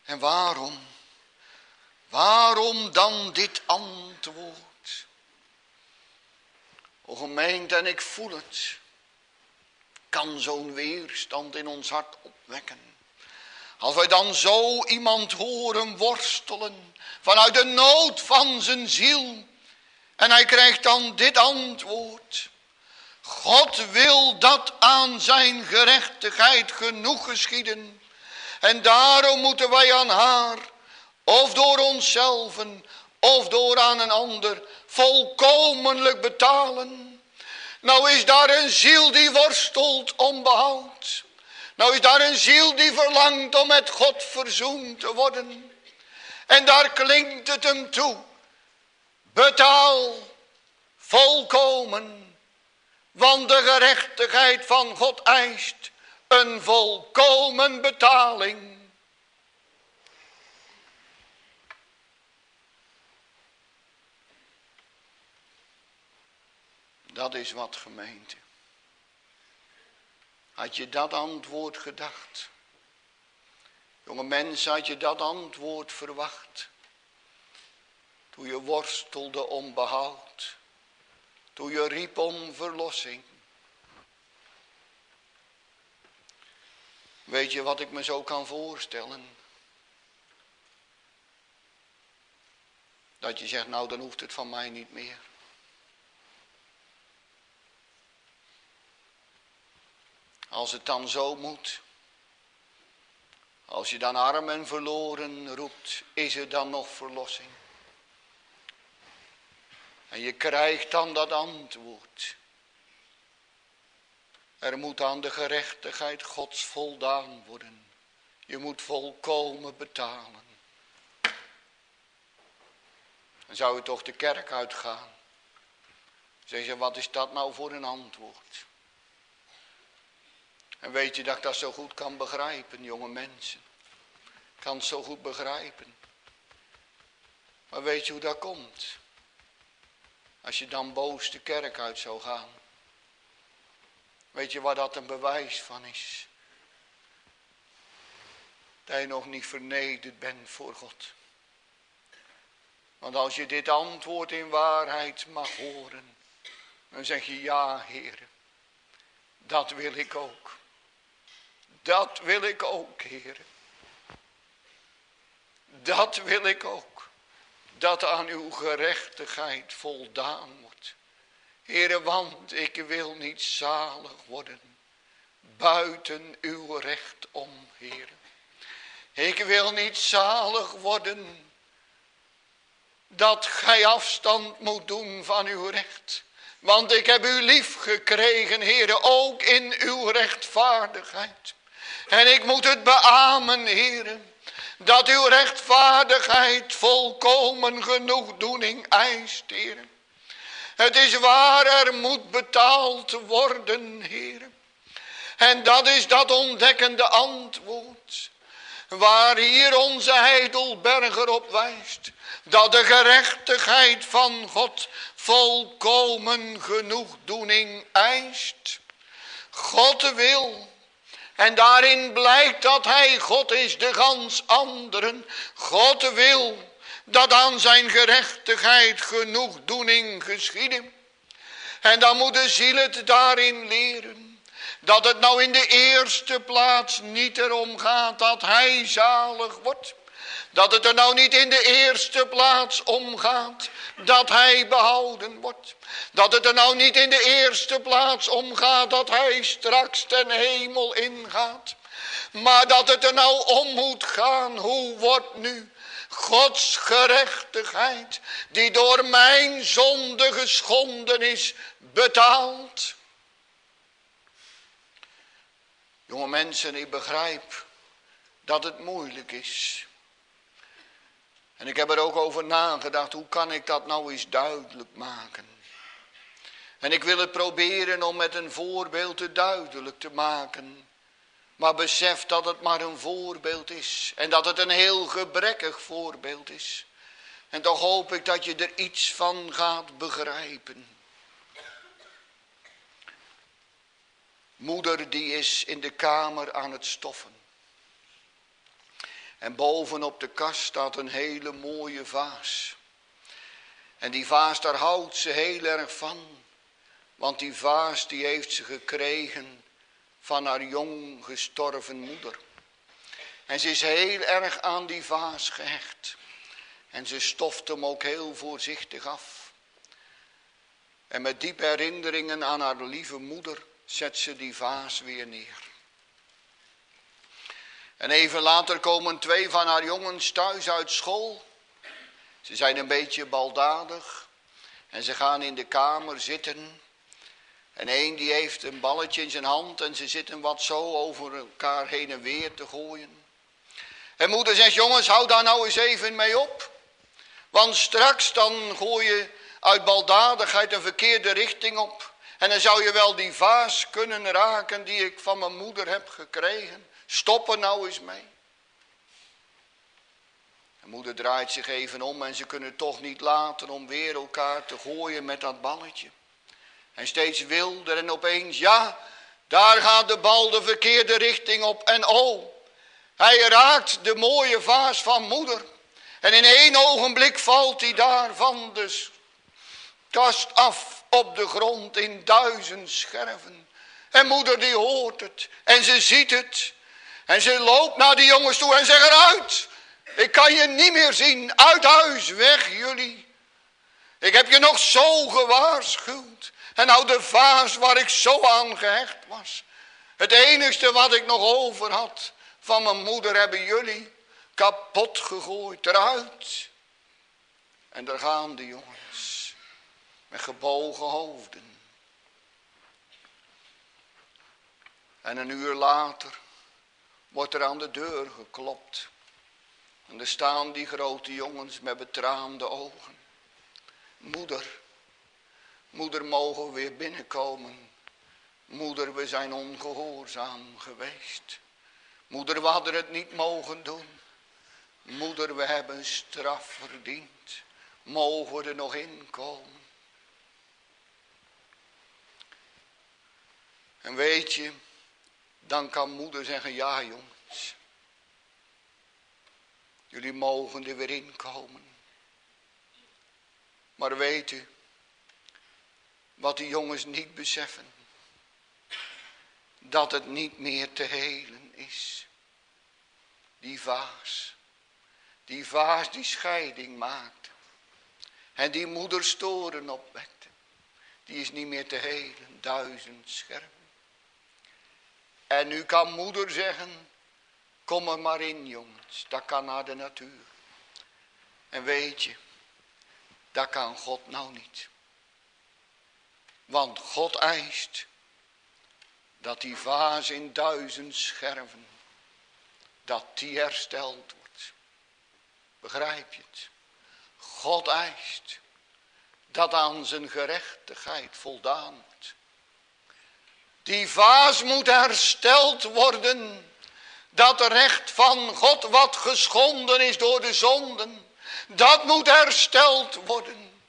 En waarom? Waarom dan dit antwoord? O gemeente, en ik voel het, kan zo'n weerstand in ons hart opwekken. Als wij dan zo iemand horen worstelen vanuit de nood van zijn ziel. En hij krijgt dan dit antwoord. God wil dat aan zijn gerechtigheid genoeg geschieden. En daarom moeten wij aan haar, of door onszelf, of door aan een ander, volkomenlijk betalen. Nou is daar een ziel die worstelt om behoud. Nou is daar een ziel die verlangt om met God verzoend te worden. En daar klinkt het hem toe. Betaal volkomen. Want de gerechtigheid van God eist een volkomen betaling. Dat is wat, gemeente. Had je dat antwoord gedacht? Jonge mensen, had je dat antwoord verwacht? Toen je worstelde om behoud. Toen je riep om verlossing. Weet je wat ik me zo kan voorstellen? Dat je zegt, nou dan hoeft het van mij niet meer. Als het dan zo moet. Als je dan arm en verloren roept, is er dan nog verlossing? En je krijgt dan dat antwoord. Er moet aan de gerechtigheid Gods voldaan worden. Je moet volkomen betalen. Dan zou je toch de kerk uitgaan. Zeg je, wat is dat nou voor een antwoord? En weet je dat ik dat zo goed kan begrijpen, jonge mensen. Ik kan het zo goed begrijpen. Maar weet je hoe dat komt? Als je dan boos de kerk uit zou gaan. Weet je waar dat een bewijs van is? Dat je nog niet vernederd bent voor God. Want als je dit antwoord in waarheid mag horen. Dan zeg je, ja, Heer. Dat wil ik ook. Dat wil ik ook, Heer. Dat wil ik ook. Dat aan uw gerechtigheid voldaan wordt. Heere, want ik wil niet zalig worden. Buiten uw recht om, Heere. Ik wil niet zalig worden. Dat gij afstand moet doen van uw recht. Want ik heb u lief gekregen, Heere, ook in uw rechtvaardigheid. En ik moet het beamen, Heere, dat uw rechtvaardigheid volkomen genoegdoening eist, Heere. Het is waar, er moet betaald worden, Heere. En dat is dat ontdekkende antwoord, waar hier onze Heidelberger op wijst. Dat de gerechtigheid van God volkomen genoegdoening eist. God wil. En daarin blijkt dat hij God is, de gans anderen. God wil dat aan zijn gerechtigheid genoegdoening geschieden. En dan moet de ziel het daarin leren. Dat het nou in de eerste plaats niet erom gaat dat hij zalig wordt. Dat het er nou niet in de eerste plaats om gaat dat hij behouden wordt. Dat het er nou niet in de eerste plaats om gaat dat hij straks ten hemel ingaat. Maar dat het er nou om moet gaan, hoe wordt nu Gods gerechtigheid, die door mijn zonde geschonden is, betaald? Jonge mensen, ik begrijp dat het moeilijk is. En ik heb er ook over nagedacht, hoe kan ik dat nou eens duidelijk maken? En ik wil het proberen om met een voorbeeld te duidelijk te maken. Maar besef dat het maar een voorbeeld is. En dat het een heel gebrekkig voorbeeld is. En toch hoop ik dat je er iets van gaat begrijpen. Moeder die is in de kamer aan het stoffen. En bovenop de kast staat een hele mooie vaas. En die vaas, daar houdt ze heel erg van. Want die vaas die heeft ze gekregen van haar jong gestorven moeder. En ze is heel erg aan die vaas gehecht. En ze stoft hem ook heel voorzichtig af. En met diepe herinneringen aan haar lieve moeder zet ze die vaas weer neer. En even later komen twee van haar jongens thuis uit school. Ze zijn een beetje baldadig. En ze gaan in de kamer zitten. En één die heeft een balletje in zijn hand en ze zitten wat zo over elkaar heen en weer te gooien. En moeder zegt, jongens, hou daar nou eens even mee op. Want straks dan gooi je uit baldadigheid een verkeerde richting op. En dan zou je wel die vaas kunnen raken die ik van mijn moeder heb gekregen. Stop er nou eens mee. En moeder draait zich even om en ze kunnen toch niet laten om weer elkaar te gooien met dat balletje. En steeds wilder en opeens, ja, daar gaat de bal de verkeerde richting op. En oh, hij raakt de mooie vaas van moeder. En in één ogenblik valt hij daar van de kast af op de grond in duizend scherven. En moeder die hoort het en ze ziet het. En ze loopt naar die jongens toe en zegt eruit. Ik kan je niet meer zien, uit huis, weg jullie. Ik heb je nog zo gewaarschuwd. En nou de vaas waar ik zo aan gehecht was. Het enigste wat ik nog over had van mijn moeder hebben jullie kapot gegooid, eruit. En daar gaan de jongens met gebogen hoofden. En een uur later wordt er aan de deur geklopt. En er staan die grote jongens met betraande ogen. Moeder, moeder, mogen we weer binnenkomen. Moeder, we zijn ongehoorzaam geweest. Moeder, we hadden het niet mogen doen. Moeder, we hebben straf verdiend. Mogen we er nog in komen? En weet je, dan kan moeder zeggen, ja jongens. Jullie mogen er weer in komen. Maar weet u, wat die jongens niet beseffen. Dat het niet meer te helen is. Die vaas. Die vaas die scheiding maakt. En die moeder storen opwekte. Die is niet meer te helen. Duizend scherven. En nu kan moeder zeggen. Kom er maar in jongens. Dat kan naar de natuur. En weet je. Dat kan God nou niet. Want God eist. Dat die vaas in duizend scherven. Dat die hersteld wordt. Begrijp je het? God eist. Dat aan zijn gerechtigheid voldaan wordt. Die vaas moet hersteld worden. Dat recht van God wat geschonden is door de zonden. Dat moet hersteld worden.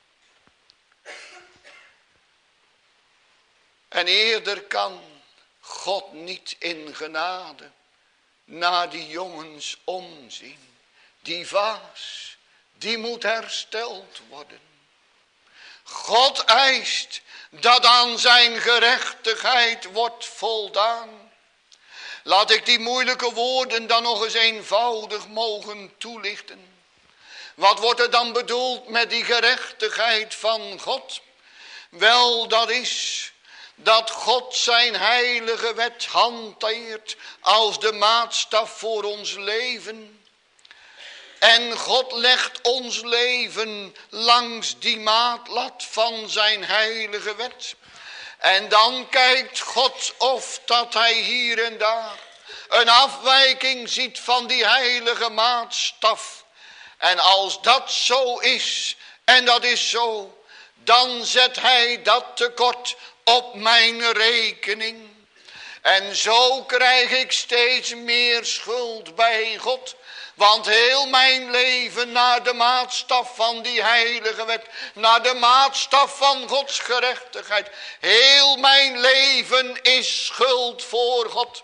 En eerder kan God niet in genade naar die jongens omzien. Die vaas, die moet hersteld worden. God eist dat aan zijn gerechtigheid wordt voldaan. Laat ik die moeilijke woorden dan nog eens eenvoudig mogen toelichten. Wat wordt er dan bedoeld met die gerechtigheid van God? Wel, dat is dat God zijn heilige wet hanteert als de maatstaf voor ons leven. En God legt ons leven langs die maatlat van zijn heilige wet. En dan kijkt God of dat hij hier en daar een afwijking ziet van die heilige maatstaf. En als dat zo is, en dat is zo, dan zet hij dat tekort op mijn rekening. En zo krijg ik steeds meer schuld bij God. Want heel mijn leven naar de maatstaf van die heilige wet, naar de maatstaf van Gods gerechtigheid. Heel mijn leven is schuld voor God.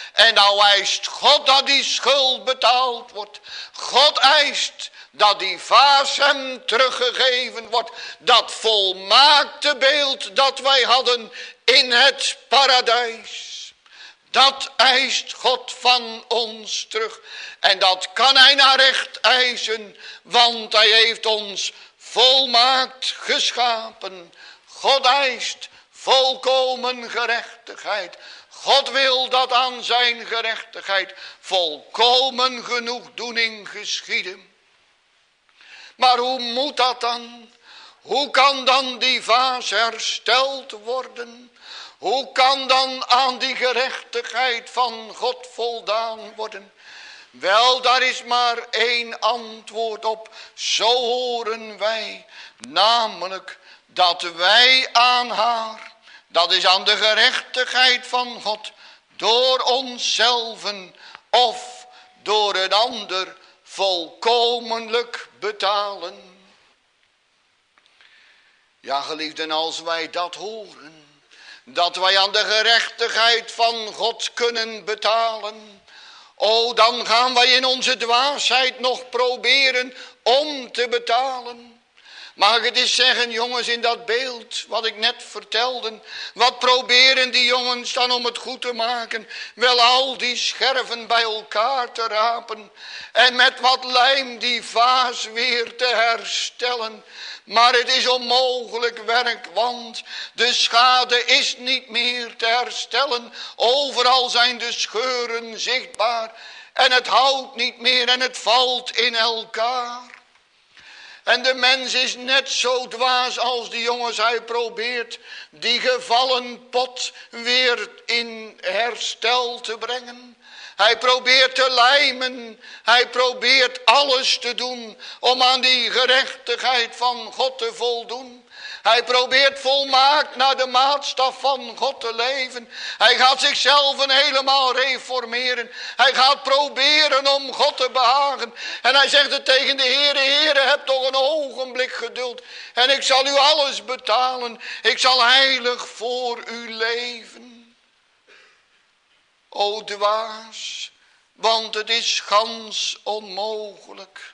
En nou eist God dat die schuld betaald wordt. God eist dat die vaas hem teruggegeven wordt. Dat volmaakte beeld dat wij hadden in het paradijs. Dat eist God van ons terug. En dat kan hij naar recht eisen, want hij heeft ons volmaakt geschapen. God eist volkomen gerechtigheid. God wil dat aan zijn gerechtigheid volkomen genoegdoening geschieden. Maar hoe moet dat dan? Hoe kan dan die vaas hersteld worden? Hoe kan dan aan die gerechtigheid van God voldaan worden? Wel, daar is maar één antwoord op. Zo horen wij, namelijk dat wij aan haar, dat is aan de gerechtigheid van God, door onszelven of door een ander volkomenlijk betalen. Ja, geliefden, als wij dat horen, dat wij aan de gerechtigheid van God kunnen betalen, o, dan gaan wij in onze dwaasheid nog proberen om te betalen. Mag ik het eens zeggen, jongens, in dat beeld wat ik net vertelde, wat proberen die jongens dan om het goed te maken? Wel, al die scherven bij elkaar te rapen en met wat lijm die vaas weer te herstellen. Maar het is onmogelijk werk, want de schade is niet meer te herstellen. Overal zijn de scheuren zichtbaar en het houdt niet meer en het valt in elkaar. En de mens is net zo dwaas als die jongens. Hij probeert die gevallen pot weer in herstel te brengen. Hij probeert te lijmen. Hij probeert alles te doen om aan die gerechtigheid van God te voldoen. Hij probeert volmaakt naar de maatstaf van God te leven. Hij gaat zichzelf helemaal reformeren. Hij gaat proberen om God te behagen. En hij zegt het tegen de Heere: Heere, heb toch een ogenblik geduld. En ik zal u alles betalen. Ik zal heilig voor u leven. O dwaas, want het is gans onmogelijk.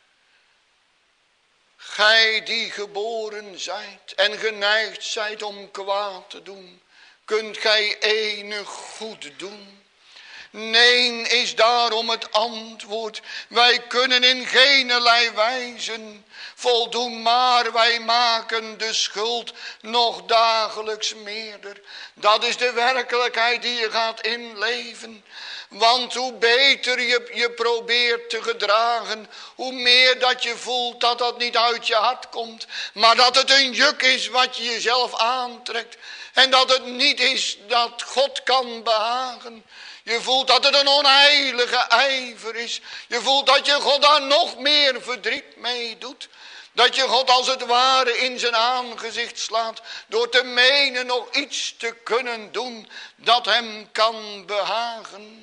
Gij die geboren zijt en geneigd zijt om kwaad te doen, kunt gij enig goed doen? Nee, is daarom het antwoord. Wij kunnen in geenerlei wijze voldoen, maar wij maken de schuld nog dagelijks meerder. Dat is de werkelijkheid die je gaat inleven. Want hoe beter je je probeert te gedragen, hoe meer dat je voelt dat dat niet uit je hart komt, maar dat het een juk is wat je jezelf aantrekt. En dat het niet is dat God kan behagen. Je voelt dat het een onheilige ijver is. Je voelt dat je God daar nog meer verdriet mee doet. Dat je God als het ware in zijn aangezicht slaat, door te menen nog iets te kunnen doen dat hem kan behagen.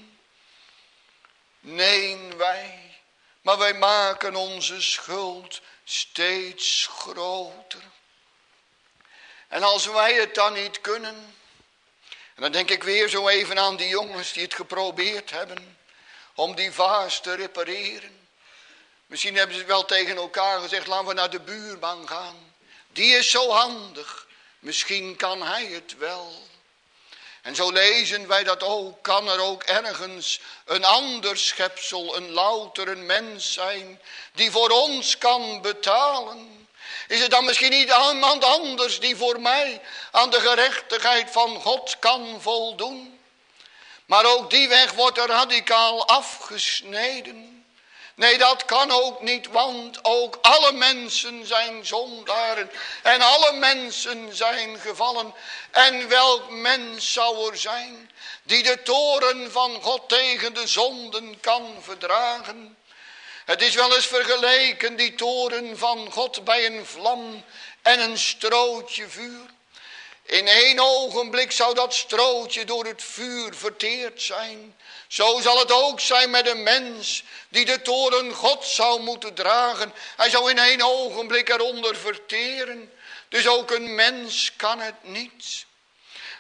Nee, wij, maar wij maken onze schuld steeds groter. En als wij het dan niet kunnen, en dan denk ik weer zo even aan die jongens die het geprobeerd hebben om die vaas te repareren. Misschien hebben ze wel tegen elkaar gezegd: laten we naar de buurman gaan. Die is zo handig, misschien kan hij het wel. En zo lezen wij dat ook, kan er ook ergens een ander schepsel, een louter een mens zijn, die voor ons kan betalen. Is het dan misschien niet iemand anders die voor mij aan de gerechtigheid van God kan voldoen? Maar ook die weg wordt er radicaal afgesneden. Nee, dat kan ook niet, want ook alle mensen zijn zondaren en alle mensen zijn gevallen. En welk mens zou er zijn die de toorn van God tegen de zonden kan verdragen? Het is wel eens vergeleken, die toorn van God, bij een vlam en een strootje vuur. In één ogenblik zou dat strootje door het vuur verteerd zijn. Zo zal het ook zijn met een mens die de toorn God zou moeten dragen. Hij zou in één ogenblik eronder verteren. Dus ook een mens kan het niet.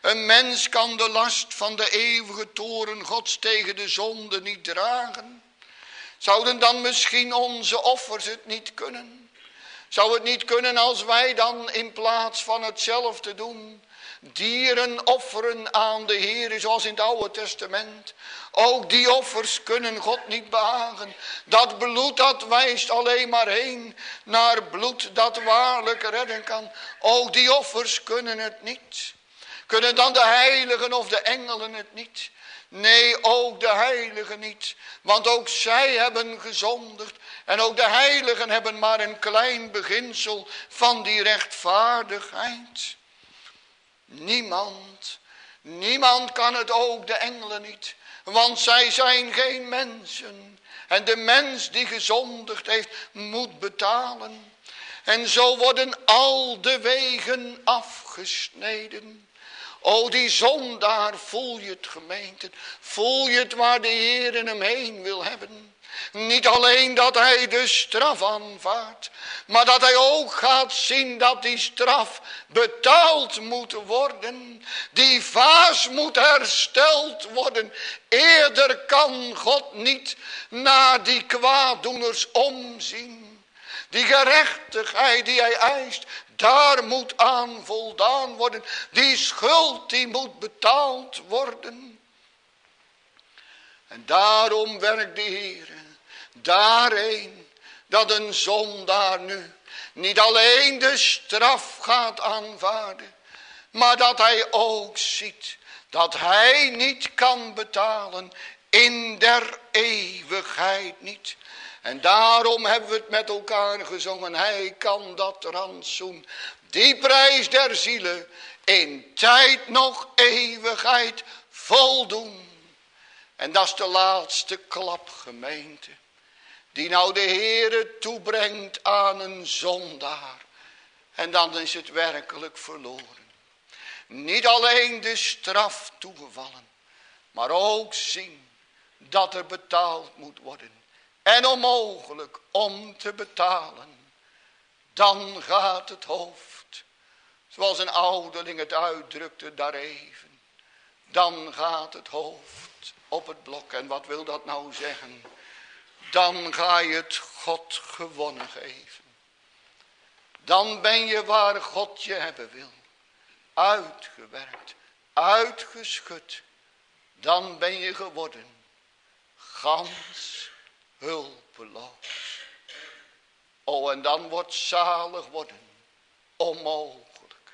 Een mens kan de last van de eeuwige toorn Gods tegen de zonde niet dragen. Zouden dan misschien onze offers het niet kunnen? Zou het niet kunnen als wij dan in plaats van hetzelfde doen, dieren offeren aan de Heer, zoals in het Oude Testament? Ook die offers kunnen God niet behagen. Dat bloed dat wijst alleen maar heen naar bloed dat waarlijk redden kan. Ook die offers kunnen het niet. Kunnen dan de heiligen of de engelen het niet? Nee, ook de heiligen niet. Want ook zij hebben gezondigd. En ook de heiligen hebben maar een klein beginsel van die rechtvaardigheid. Niemand, niemand kan het, ook de engelen niet. Want zij zijn geen mensen. En de mens die gezondigd heeft, moet betalen. En zo worden al de wegen afgesneden. O, die zondaar, voel je het, gemeente. Voel je het waar de Heer hem heen wil hebben. Niet alleen dat hij de straf aanvaardt, maar dat hij ook gaat zien dat die straf betaald moet worden. Die vaas moet hersteld worden. Eerder kan God niet naar die kwaaddoeners omzien. Die gerechtigheid die hij eist, daar moet aan voldaan worden. Die schuld die moet betaald worden. En daarom werkt de Heer daarheen dat een zondaar nu niet alleen de straf gaat aanvaarden, maar dat hij ook ziet dat hij niet kan betalen, in der eeuwigheid niet. En daarom hebben we het met elkaar gezongen. Hij kan dat rantsoen, die prijs der zielen, in tijd nog eeuwigheid voldoen. En dat is de laatste klap, gemeente, die nou de Heere toebrengt aan een zondaar. En dan is het werkelijk verloren. Niet alleen de straf toegevallen, maar ook zien dat er betaald moet worden. En onmogelijk om te betalen, dan gaat het hoofd, zoals een ouderling het uitdrukte daar even, dan gaat het hoofd op het blok. En wat wil dat nou zeggen? Dan ga je het God gewonnen geven. Dan ben je waar God je hebben wil. Uitgewerkt, uitgeschud. Dan ben je geworden gans hulpeloos. Oh, en dan wordt zalig worden onmogelijk.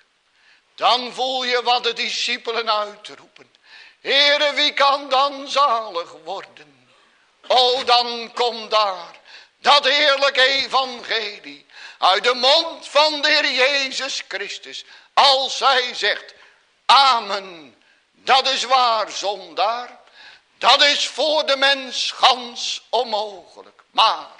Dan voel je wat de discipelen uitroepen. Heere, wie kan dan zalig worden? O, dan komt daar dat heerlijke evangelie uit de mond van de Heer Jezus Christus. Als hij zegt, amen, dat is waar, zondaar. Dat is voor de mens gans onmogelijk. Maar,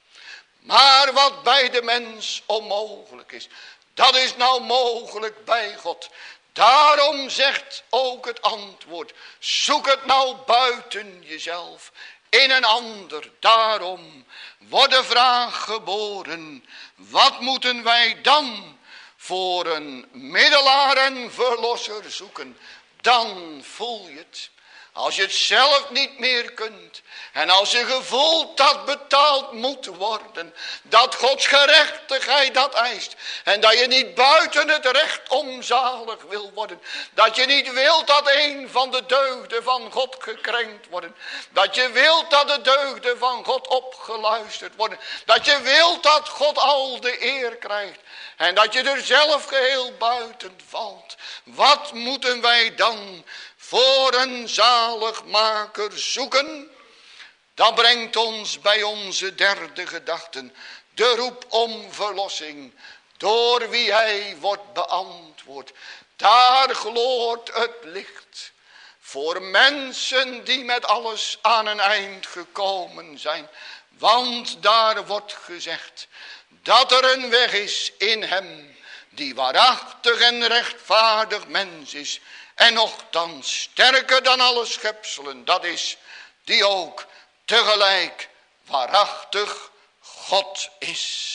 maar wat bij de mens onmogelijk is, dat is nou mogelijk bij God. Daarom zegt ook het antwoord, zoek het nou buiten jezelf, in een ander. Daarom wordt de vraag geboren, wat moeten wij dan voor een middelaar en verlosser zoeken? Dan voel je het. Als je het zelf niet meer kunt. En als je gevoelt dat betaald moet worden. Dat Gods gerechtigheid dat eist. En dat je niet buiten het recht onzalig wil worden. Dat je niet wilt dat een van de deugden van God gekrenkt worden. Dat je wilt dat de deugden van God opgeluisterd worden. Dat je wilt dat God al de eer krijgt. En dat je er zelf geheel buiten valt. Wat moeten wij dan voor een zaligmaker zoeken? Dat brengt ons bij onze derde gedachten. De roep om verlossing, door wie hij wordt beantwoord. Daar gloort het licht voor mensen die met alles aan een eind gekomen zijn. Want daar wordt gezegd dat er een weg is in hem die waarachtig en rechtvaardig mens is. En nochtans sterker dan alle schepselen, dat is die ook tegelijk waarachtig God is.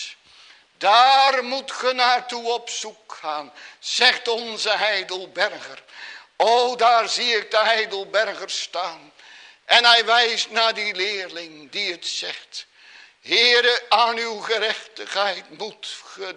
Daar moet ge naartoe op zoek gaan, zegt onze Heidelberger. O, daar zie ik de Heidelberger staan. En hij wijst naar die leerling die het zegt. Heere, aan uw gerechtigheid moet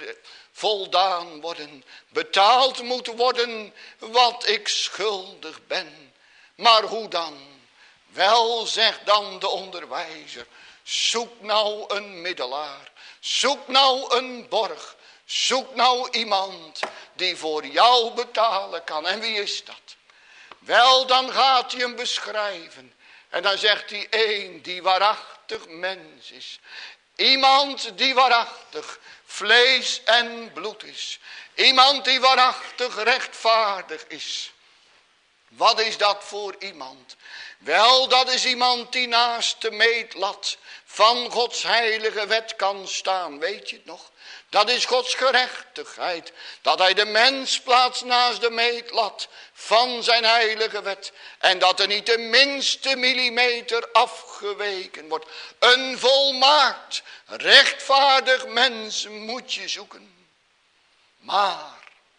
voldaan worden. Betaald moet worden wat ik schuldig ben. Maar hoe dan? Wel, zegt dan de onderwijzer. Zoek nou een middelaar. Zoek nou een borg. Zoek nou iemand die voor jou betalen kan. En wie is dat? Wel, dan gaat hij hem beschrijven. En dan zegt hij één die waarachtig mens is. Iemand die waarachtig vlees en bloed is. Iemand die waarachtig rechtvaardig is. Wat is dat voor iemand? Wel, dat is iemand die naast de meetlat van Gods heilige wet kan staan. Weet je het nog? Dat is Gods gerechtigheid. Dat hij de mens plaatst naast de meetlat van zijn heilige wet. En dat er niet de minste millimeter afgeweken wordt. Een volmaakt, rechtvaardig mens moet je zoeken. Maar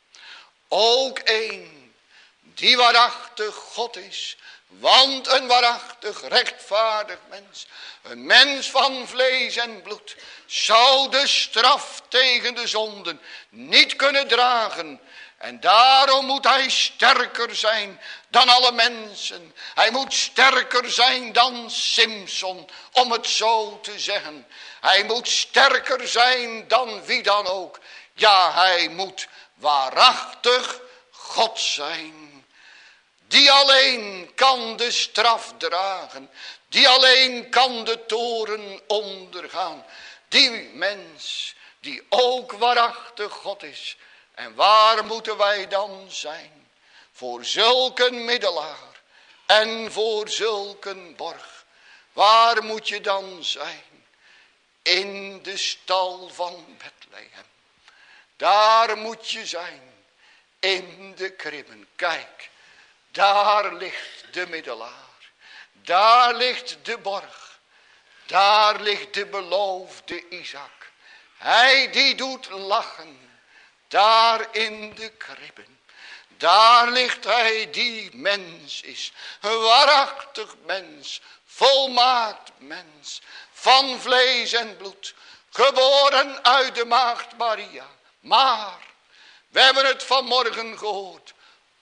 ook één die waarachtig God is. Want een waarachtig rechtvaardig mens, een mens van vlees en bloed, zou de straf tegen de zonden niet kunnen dragen. En daarom moet hij sterker zijn dan alle mensen. Hij moet sterker zijn dan Simson, om het zo te zeggen. Hij moet sterker zijn dan wie dan ook. Ja, hij moet waarachtig God zijn. Die alleen kan de straf dragen. Die alleen kan de toren ondergaan. Die mens die ook waarachtig God is. En waar moeten wij dan zijn? Voor zulke middelaar en voor zulke borg. Waar moet je dan zijn? In de stal van Bethlehem. Daar moet je zijn. In de kribben. Kijk. Daar ligt de middelaar. Daar ligt de borg. Daar ligt de beloofde Isaac. Hij die doet lachen. Daar in de kribben. Daar ligt hij die mens is. Een waarachtig mens. Volmaakt mens. Van vlees en bloed. Geboren uit de maagd Maria. Maar we hebben het vanmorgen gehoord.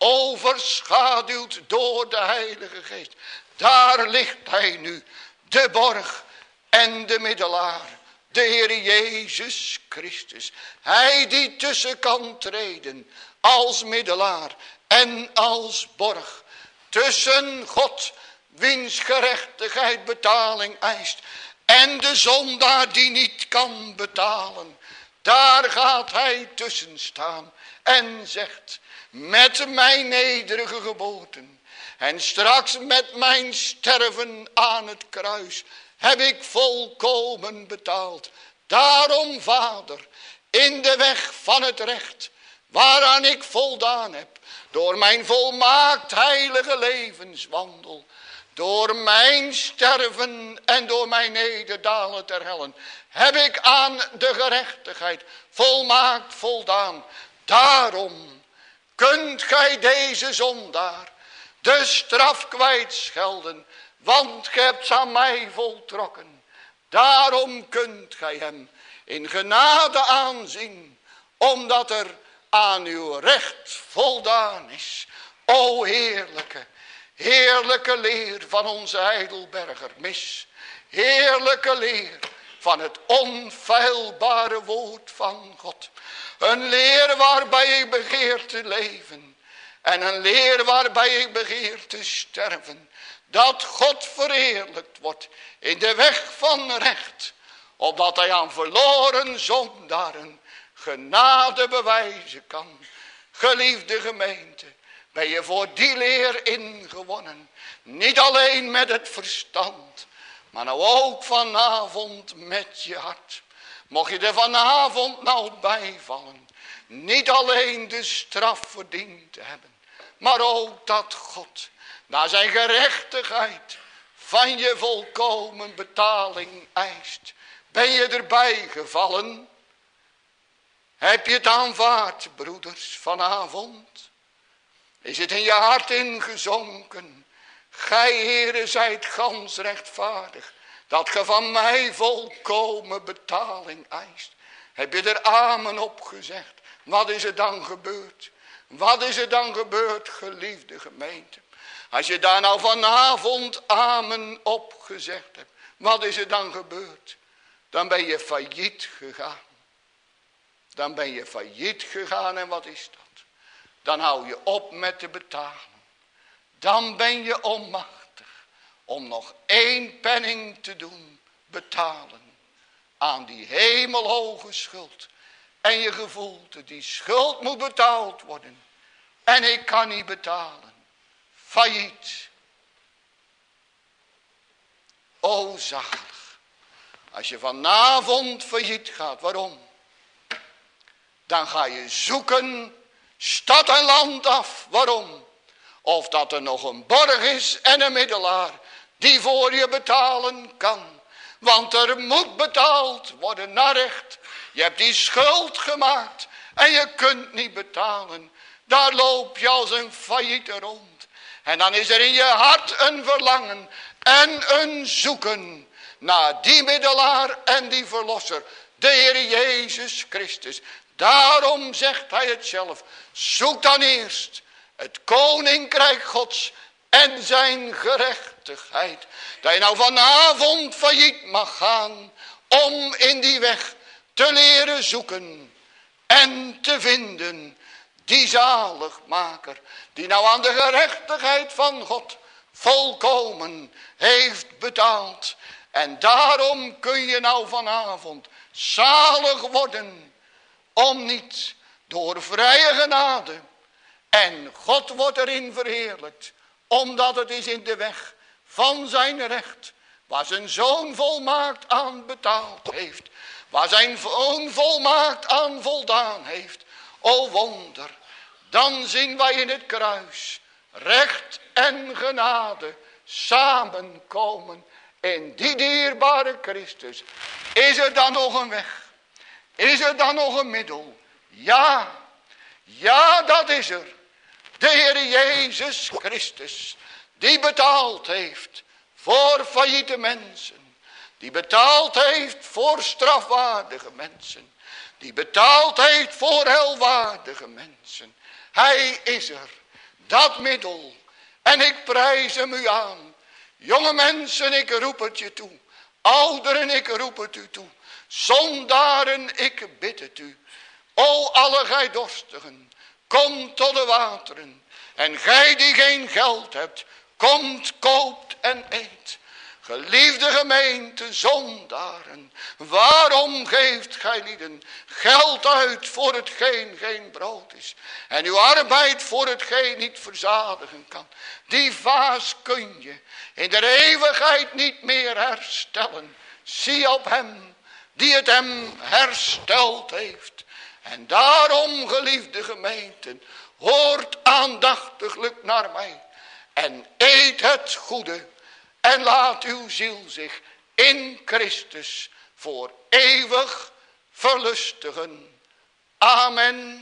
Overschaduwd door de Heilige Geest. Daar ligt hij nu. De borg en de middelaar. De Heer Jezus Christus. Hij die tussen kan treden. Als middelaar en als borg. Tussen God, wiens gerechtigheid betaling eist. En de zondaar die niet kan betalen. Daar gaat hij tussen staan. En zegt. Met mijn nederige geboorten. En straks met mijn sterven aan het kruis. Heb ik volkomen betaald. Daarom, Vader, in de weg van het recht. Waaraan ik voldaan heb. Door mijn volmaakt heilige levenswandel. Door mijn sterven en door mijn nederdalen ter hellen. Heb ik aan de gerechtigheid volmaakt voldaan. Daarom. Kunt gij deze zondaar de straf kwijtschelden, want gij hebt ze aan mij voltrokken. Daarom kunt gij hem in genade aanzien, omdat er aan uw recht voldaan is. O heerlijke, heerlijke leer van onze Heidelberger mis. Heerlijke leer van het onfeilbare woord van God. Een leer waarbij ik begeer te leven. En een leer waarbij ik begeer te sterven. Dat God verheerlijkt wordt in de weg van recht. Opdat hij aan verloren zondaren genade bewijzen kan. Geliefde gemeente, ben je voor die leer ingewonnen. Niet alleen met het verstand, maar nou ook vanavond met je hart. Mocht je er vanavond nou bijvallen. Niet alleen de straf verdiend te hebben. Maar ook dat God naar zijn gerechtigheid van je volkomen betaling eist. Ben je erbij gevallen? Heb je het aanvaard, broeders, vanavond? Is het in je hart ingezonken? Gij, Heere, zijt gans rechtvaardig, dat ge van mij volkomen betaling eist. Heb je er amen op gezegd? Wat is er dan gebeurd? Wat is er dan gebeurd, geliefde gemeente? Als je daar nou vanavond amen op gezegd hebt, wat is er dan gebeurd? Dan ben je failliet gegaan. Dan ben je failliet gegaan en wat is dat? Dan hou je op met te betalen. Dan ben je onmachtig om nog één penning te doen betalen aan die hemelhoge schuld. En je gevoelt dat die schuld moet betaald worden. En ik kan niet betalen. Failliet. O zalig. Als je vanavond failliet gaat. Waarom? Dan ga je zoeken stad en land af. Waarom? Of dat er nog een borg is en een middelaar die voor je betalen kan. Want er moet betaald worden naar recht. Je hebt die schuld gemaakt en je kunt niet betalen. Daar loop je als een failliete rond. En dan is er in je hart een verlangen en een zoeken naar die middelaar en die verlosser. De Heer Jezus Christus. Daarom zegt hij het zelf. Zoek dan eerst het koninkrijk Gods en zijn gerechtigheid. Dat je nou vanavond failliet mag gaan om in die weg te leren zoeken en te vinden die zaligmaker. Die nou aan de gerechtigheid van God volkomen heeft betaald. En daarom kun je nou vanavond zalig worden. Om niet door vrije genade. En God wordt erin verheerlijkt. Omdat het is in de weg van zijn recht. Waar zijn zoon volmaakt aan betaald heeft. Waar zijn zoon volmaakt aan voldaan heeft. O wonder. Dan zien wij in het kruis. Recht en genade samenkomen. In die dierbare Christus. Is er dan nog een weg? Is er dan nog een middel? Ja. Ja, dat is er. De Heer Jezus Christus. Die betaald heeft voor failliete mensen. Die betaald heeft voor strafwaardige mensen. Die betaald heeft voor helwaardige mensen. Hij is er. Dat middel. En ik prijs hem u aan. Jonge mensen, ik roep het je toe. Ouderen, ik roep het u toe. Zondaren, ik bid het u. O alle gij dorstigen, kom tot de wateren. En gij die geen geld hebt, komt, koopt en eet. Geliefde gemeente, zondaren, waarom geeft gij lieden geld uit voor hetgeen geen brood is? En uw arbeid voor hetgeen niet verzadigen kan. Die vaas kun je in de eeuwigheid niet meer herstellen. Zie op hem die het hem hersteld heeft. En daarom, geliefde gemeenten, hoort aandachtiglijk naar mij. En eet het goede. En laat uw ziel zich in Christus voor eeuwig verlustigen. Amen.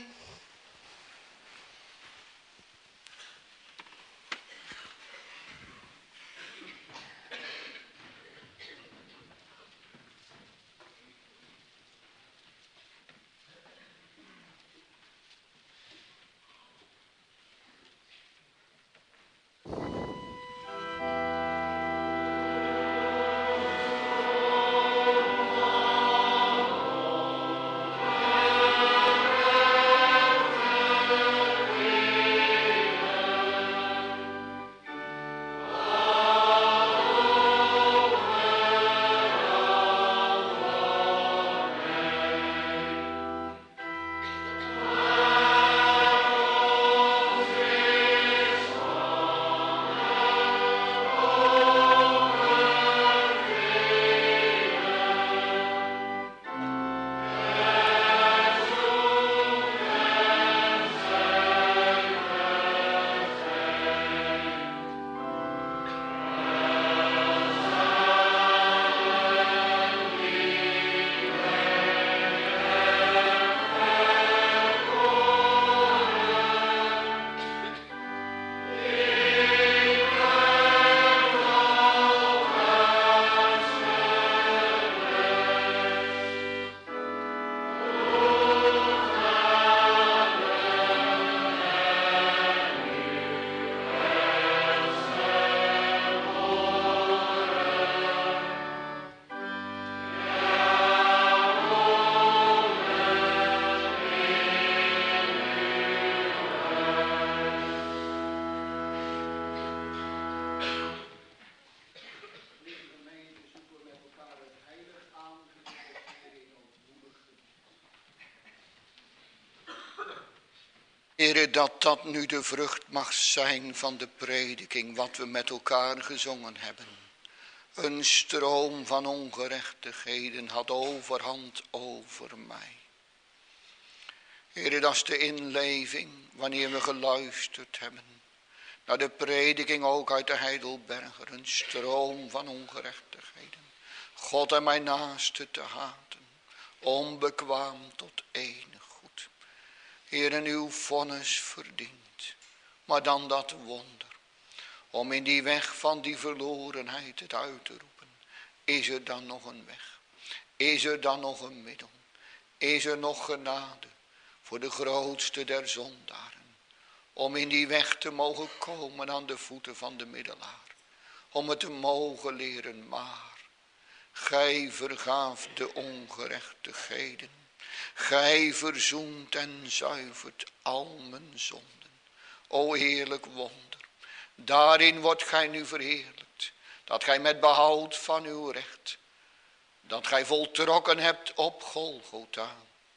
Heere, dat dat nu de vrucht mag zijn van de prediking, wat we met elkaar gezongen hebben. Een stroom van ongerechtigheden had overhand over mij. Heere, dat is de inleving wanneer we geluisterd hebben naar de prediking ook uit de Heidelberger. Een stroom van ongerechtigheden. God en mijn naaste te haten, onbekwaam tot enig goed. Heere, uw vonnis verdient, maar dan dat wonder. Om in die weg van die verlorenheid het uit te roepen. Is er dan nog een weg? Is er dan nog een middel? Is er nog genade voor de grootste der zondaren? Om in die weg te mogen komen aan de voeten van de middelaar. Om het te mogen leren, maar gij vergaaft de ongerechtigheden. Gij verzoent en zuivert al mijn zonden. O heerlijk wonder. Daarin wordt gij nu verheerlijkt. Dat gij met behoud van uw recht. Dat gij voltrokken hebt op Golgotha.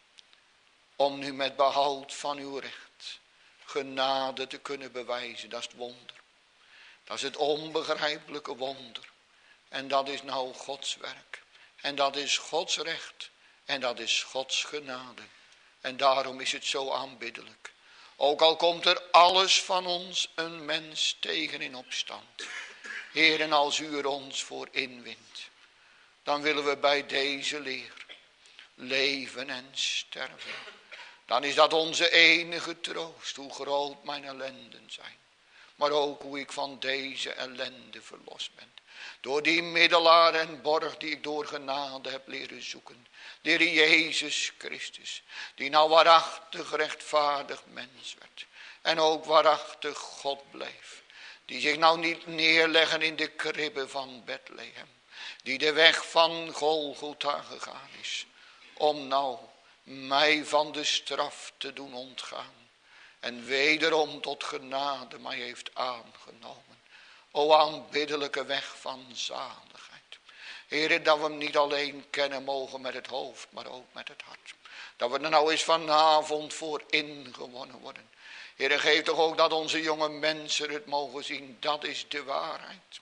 Om nu met behoud van uw recht genade te kunnen bewijzen. Dat is het wonder. Dat is het onbegrijpelijke wonder. En dat is nou Gods werk. En dat is Gods recht. En dat is Gods genade. En daarom is het zo aanbiddelijk. Ook al komt er alles van ons een mens tegen in opstand. Heer, en als u er ons voor inwint, dan willen we bij deze leer leven en sterven. Dan is dat onze enige troost, hoe groot mijn ellenden zijn. Maar ook hoe ik van deze ellende verlost ben. Door die middelaar en borg die ik door genade heb leren zoeken. De Heer Jezus Christus. Die nou waarachtig rechtvaardig mens werd. En ook waarachtig God bleef. Die zich nou niet neerleggen in de kribbe van Bethlehem. Die de weg van Golgotha gegaan is. Om nou mij van de straf te doen ontgaan. En wederom tot genade mij heeft aangenomen. O aanbiddelijke weg van zaligheid. Heere, dat we hem niet alleen kennen mogen met het hoofd, maar ook met het hart. Dat we er nou eens vanavond voor ingewonnen worden. Heere, geef toch ook dat onze jonge mensen het mogen zien. Dat is de waarheid.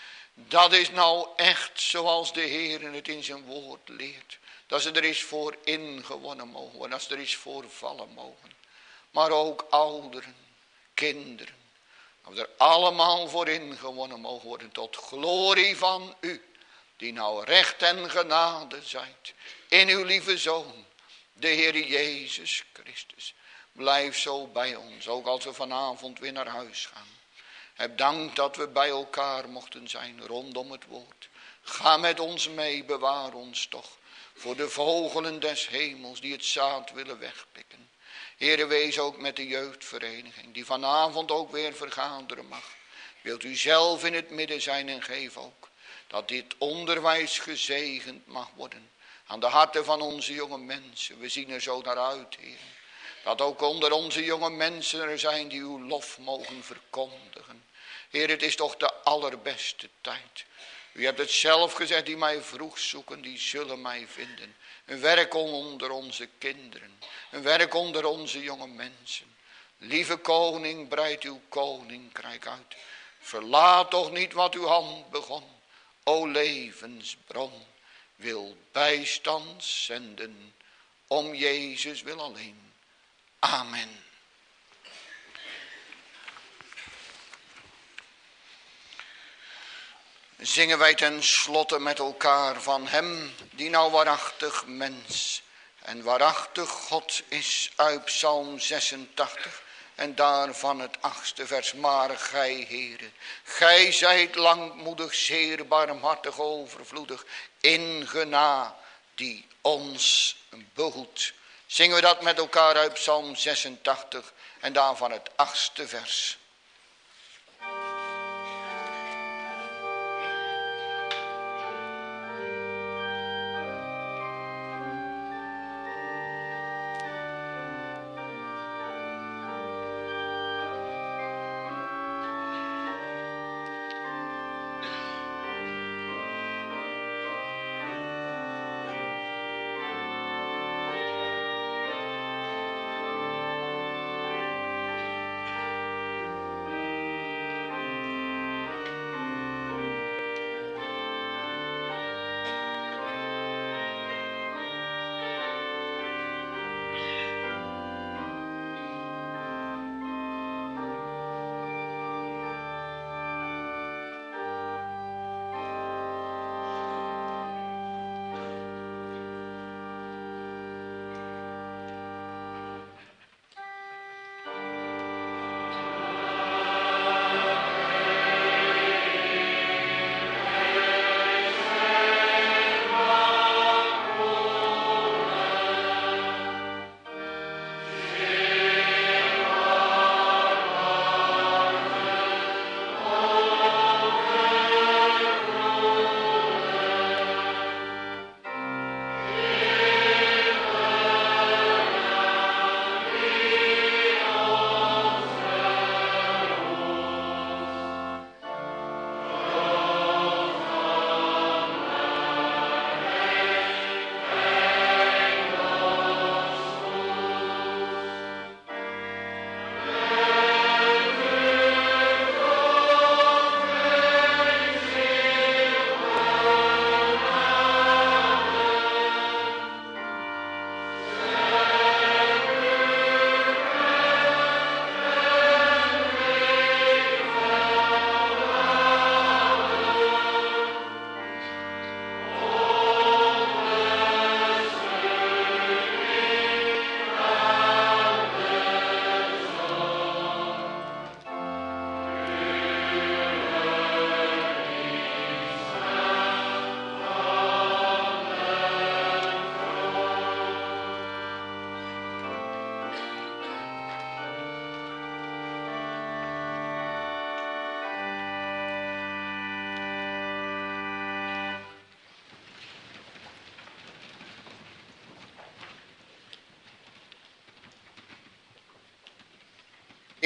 Dat is nou echt zoals de Heer het in zijn woord leert. Dat ze er eens voor ingewonnen mogen worden. Dat ze er eens voor vallen mogen. Maar ook ouderen, kinderen. Dat we er allemaal voor ingewonnen mogen worden tot glorie van u. Die nou recht en genade zijt. In uw lieve Zoon, de Heer Jezus Christus. Blijf zo bij ons, ook als we vanavond weer naar huis gaan. Heb dank dat we bij elkaar mochten zijn rondom het woord. Ga met ons mee, bewaar ons toch. Voor de vogelen des hemels die het zaad willen wegpikken. Heere, wees ook met de jeugdvereniging die vanavond ook weer vergaderen mag. Wilt u zelf in het midden zijn en geef ook dat dit onderwijs gezegend mag worden. Aan de harten van onze jonge mensen. We zien er zo naar uit, Heer. Dat ook onder onze jonge mensen er zijn die uw lof mogen verkondigen. Heer, het is toch de allerbeste tijd. U hebt het zelf gezegd, die mij vroeg zoeken, die zullen mij vinden. Een werk onder onze kinderen. Een werk onder onze jonge mensen. Lieve koning, breid uw koninkrijk uit. Verlaat toch niet wat uw hand begon. O levensbron, wil bijstand zenden. Om Jezus wil alleen. Amen. Zingen wij ten slotte met elkaar van hem die nou waarachtig mens en waarachtig God is uit Psalm zesentachtig en daarvan het achtste vers. Maar gij, Heere, gij zijt langmoedig, zeer barmhartig, overvloedig, in genade die ons behoedt. Zingen we dat met elkaar uit Psalm zesentachtig en daarvan het achtste vers.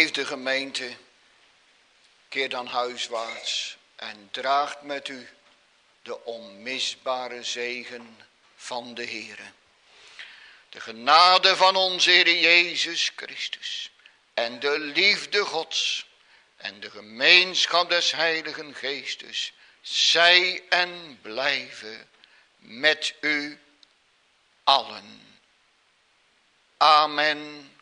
Geliefde gemeente, keer dan huiswaarts en draagt met u de onmisbare zegen van de Heere. De genade van onze Heer Jezus Christus en de liefde Gods en de gemeenschap des Heiligen Geestes zij en blijven met u allen. Amen.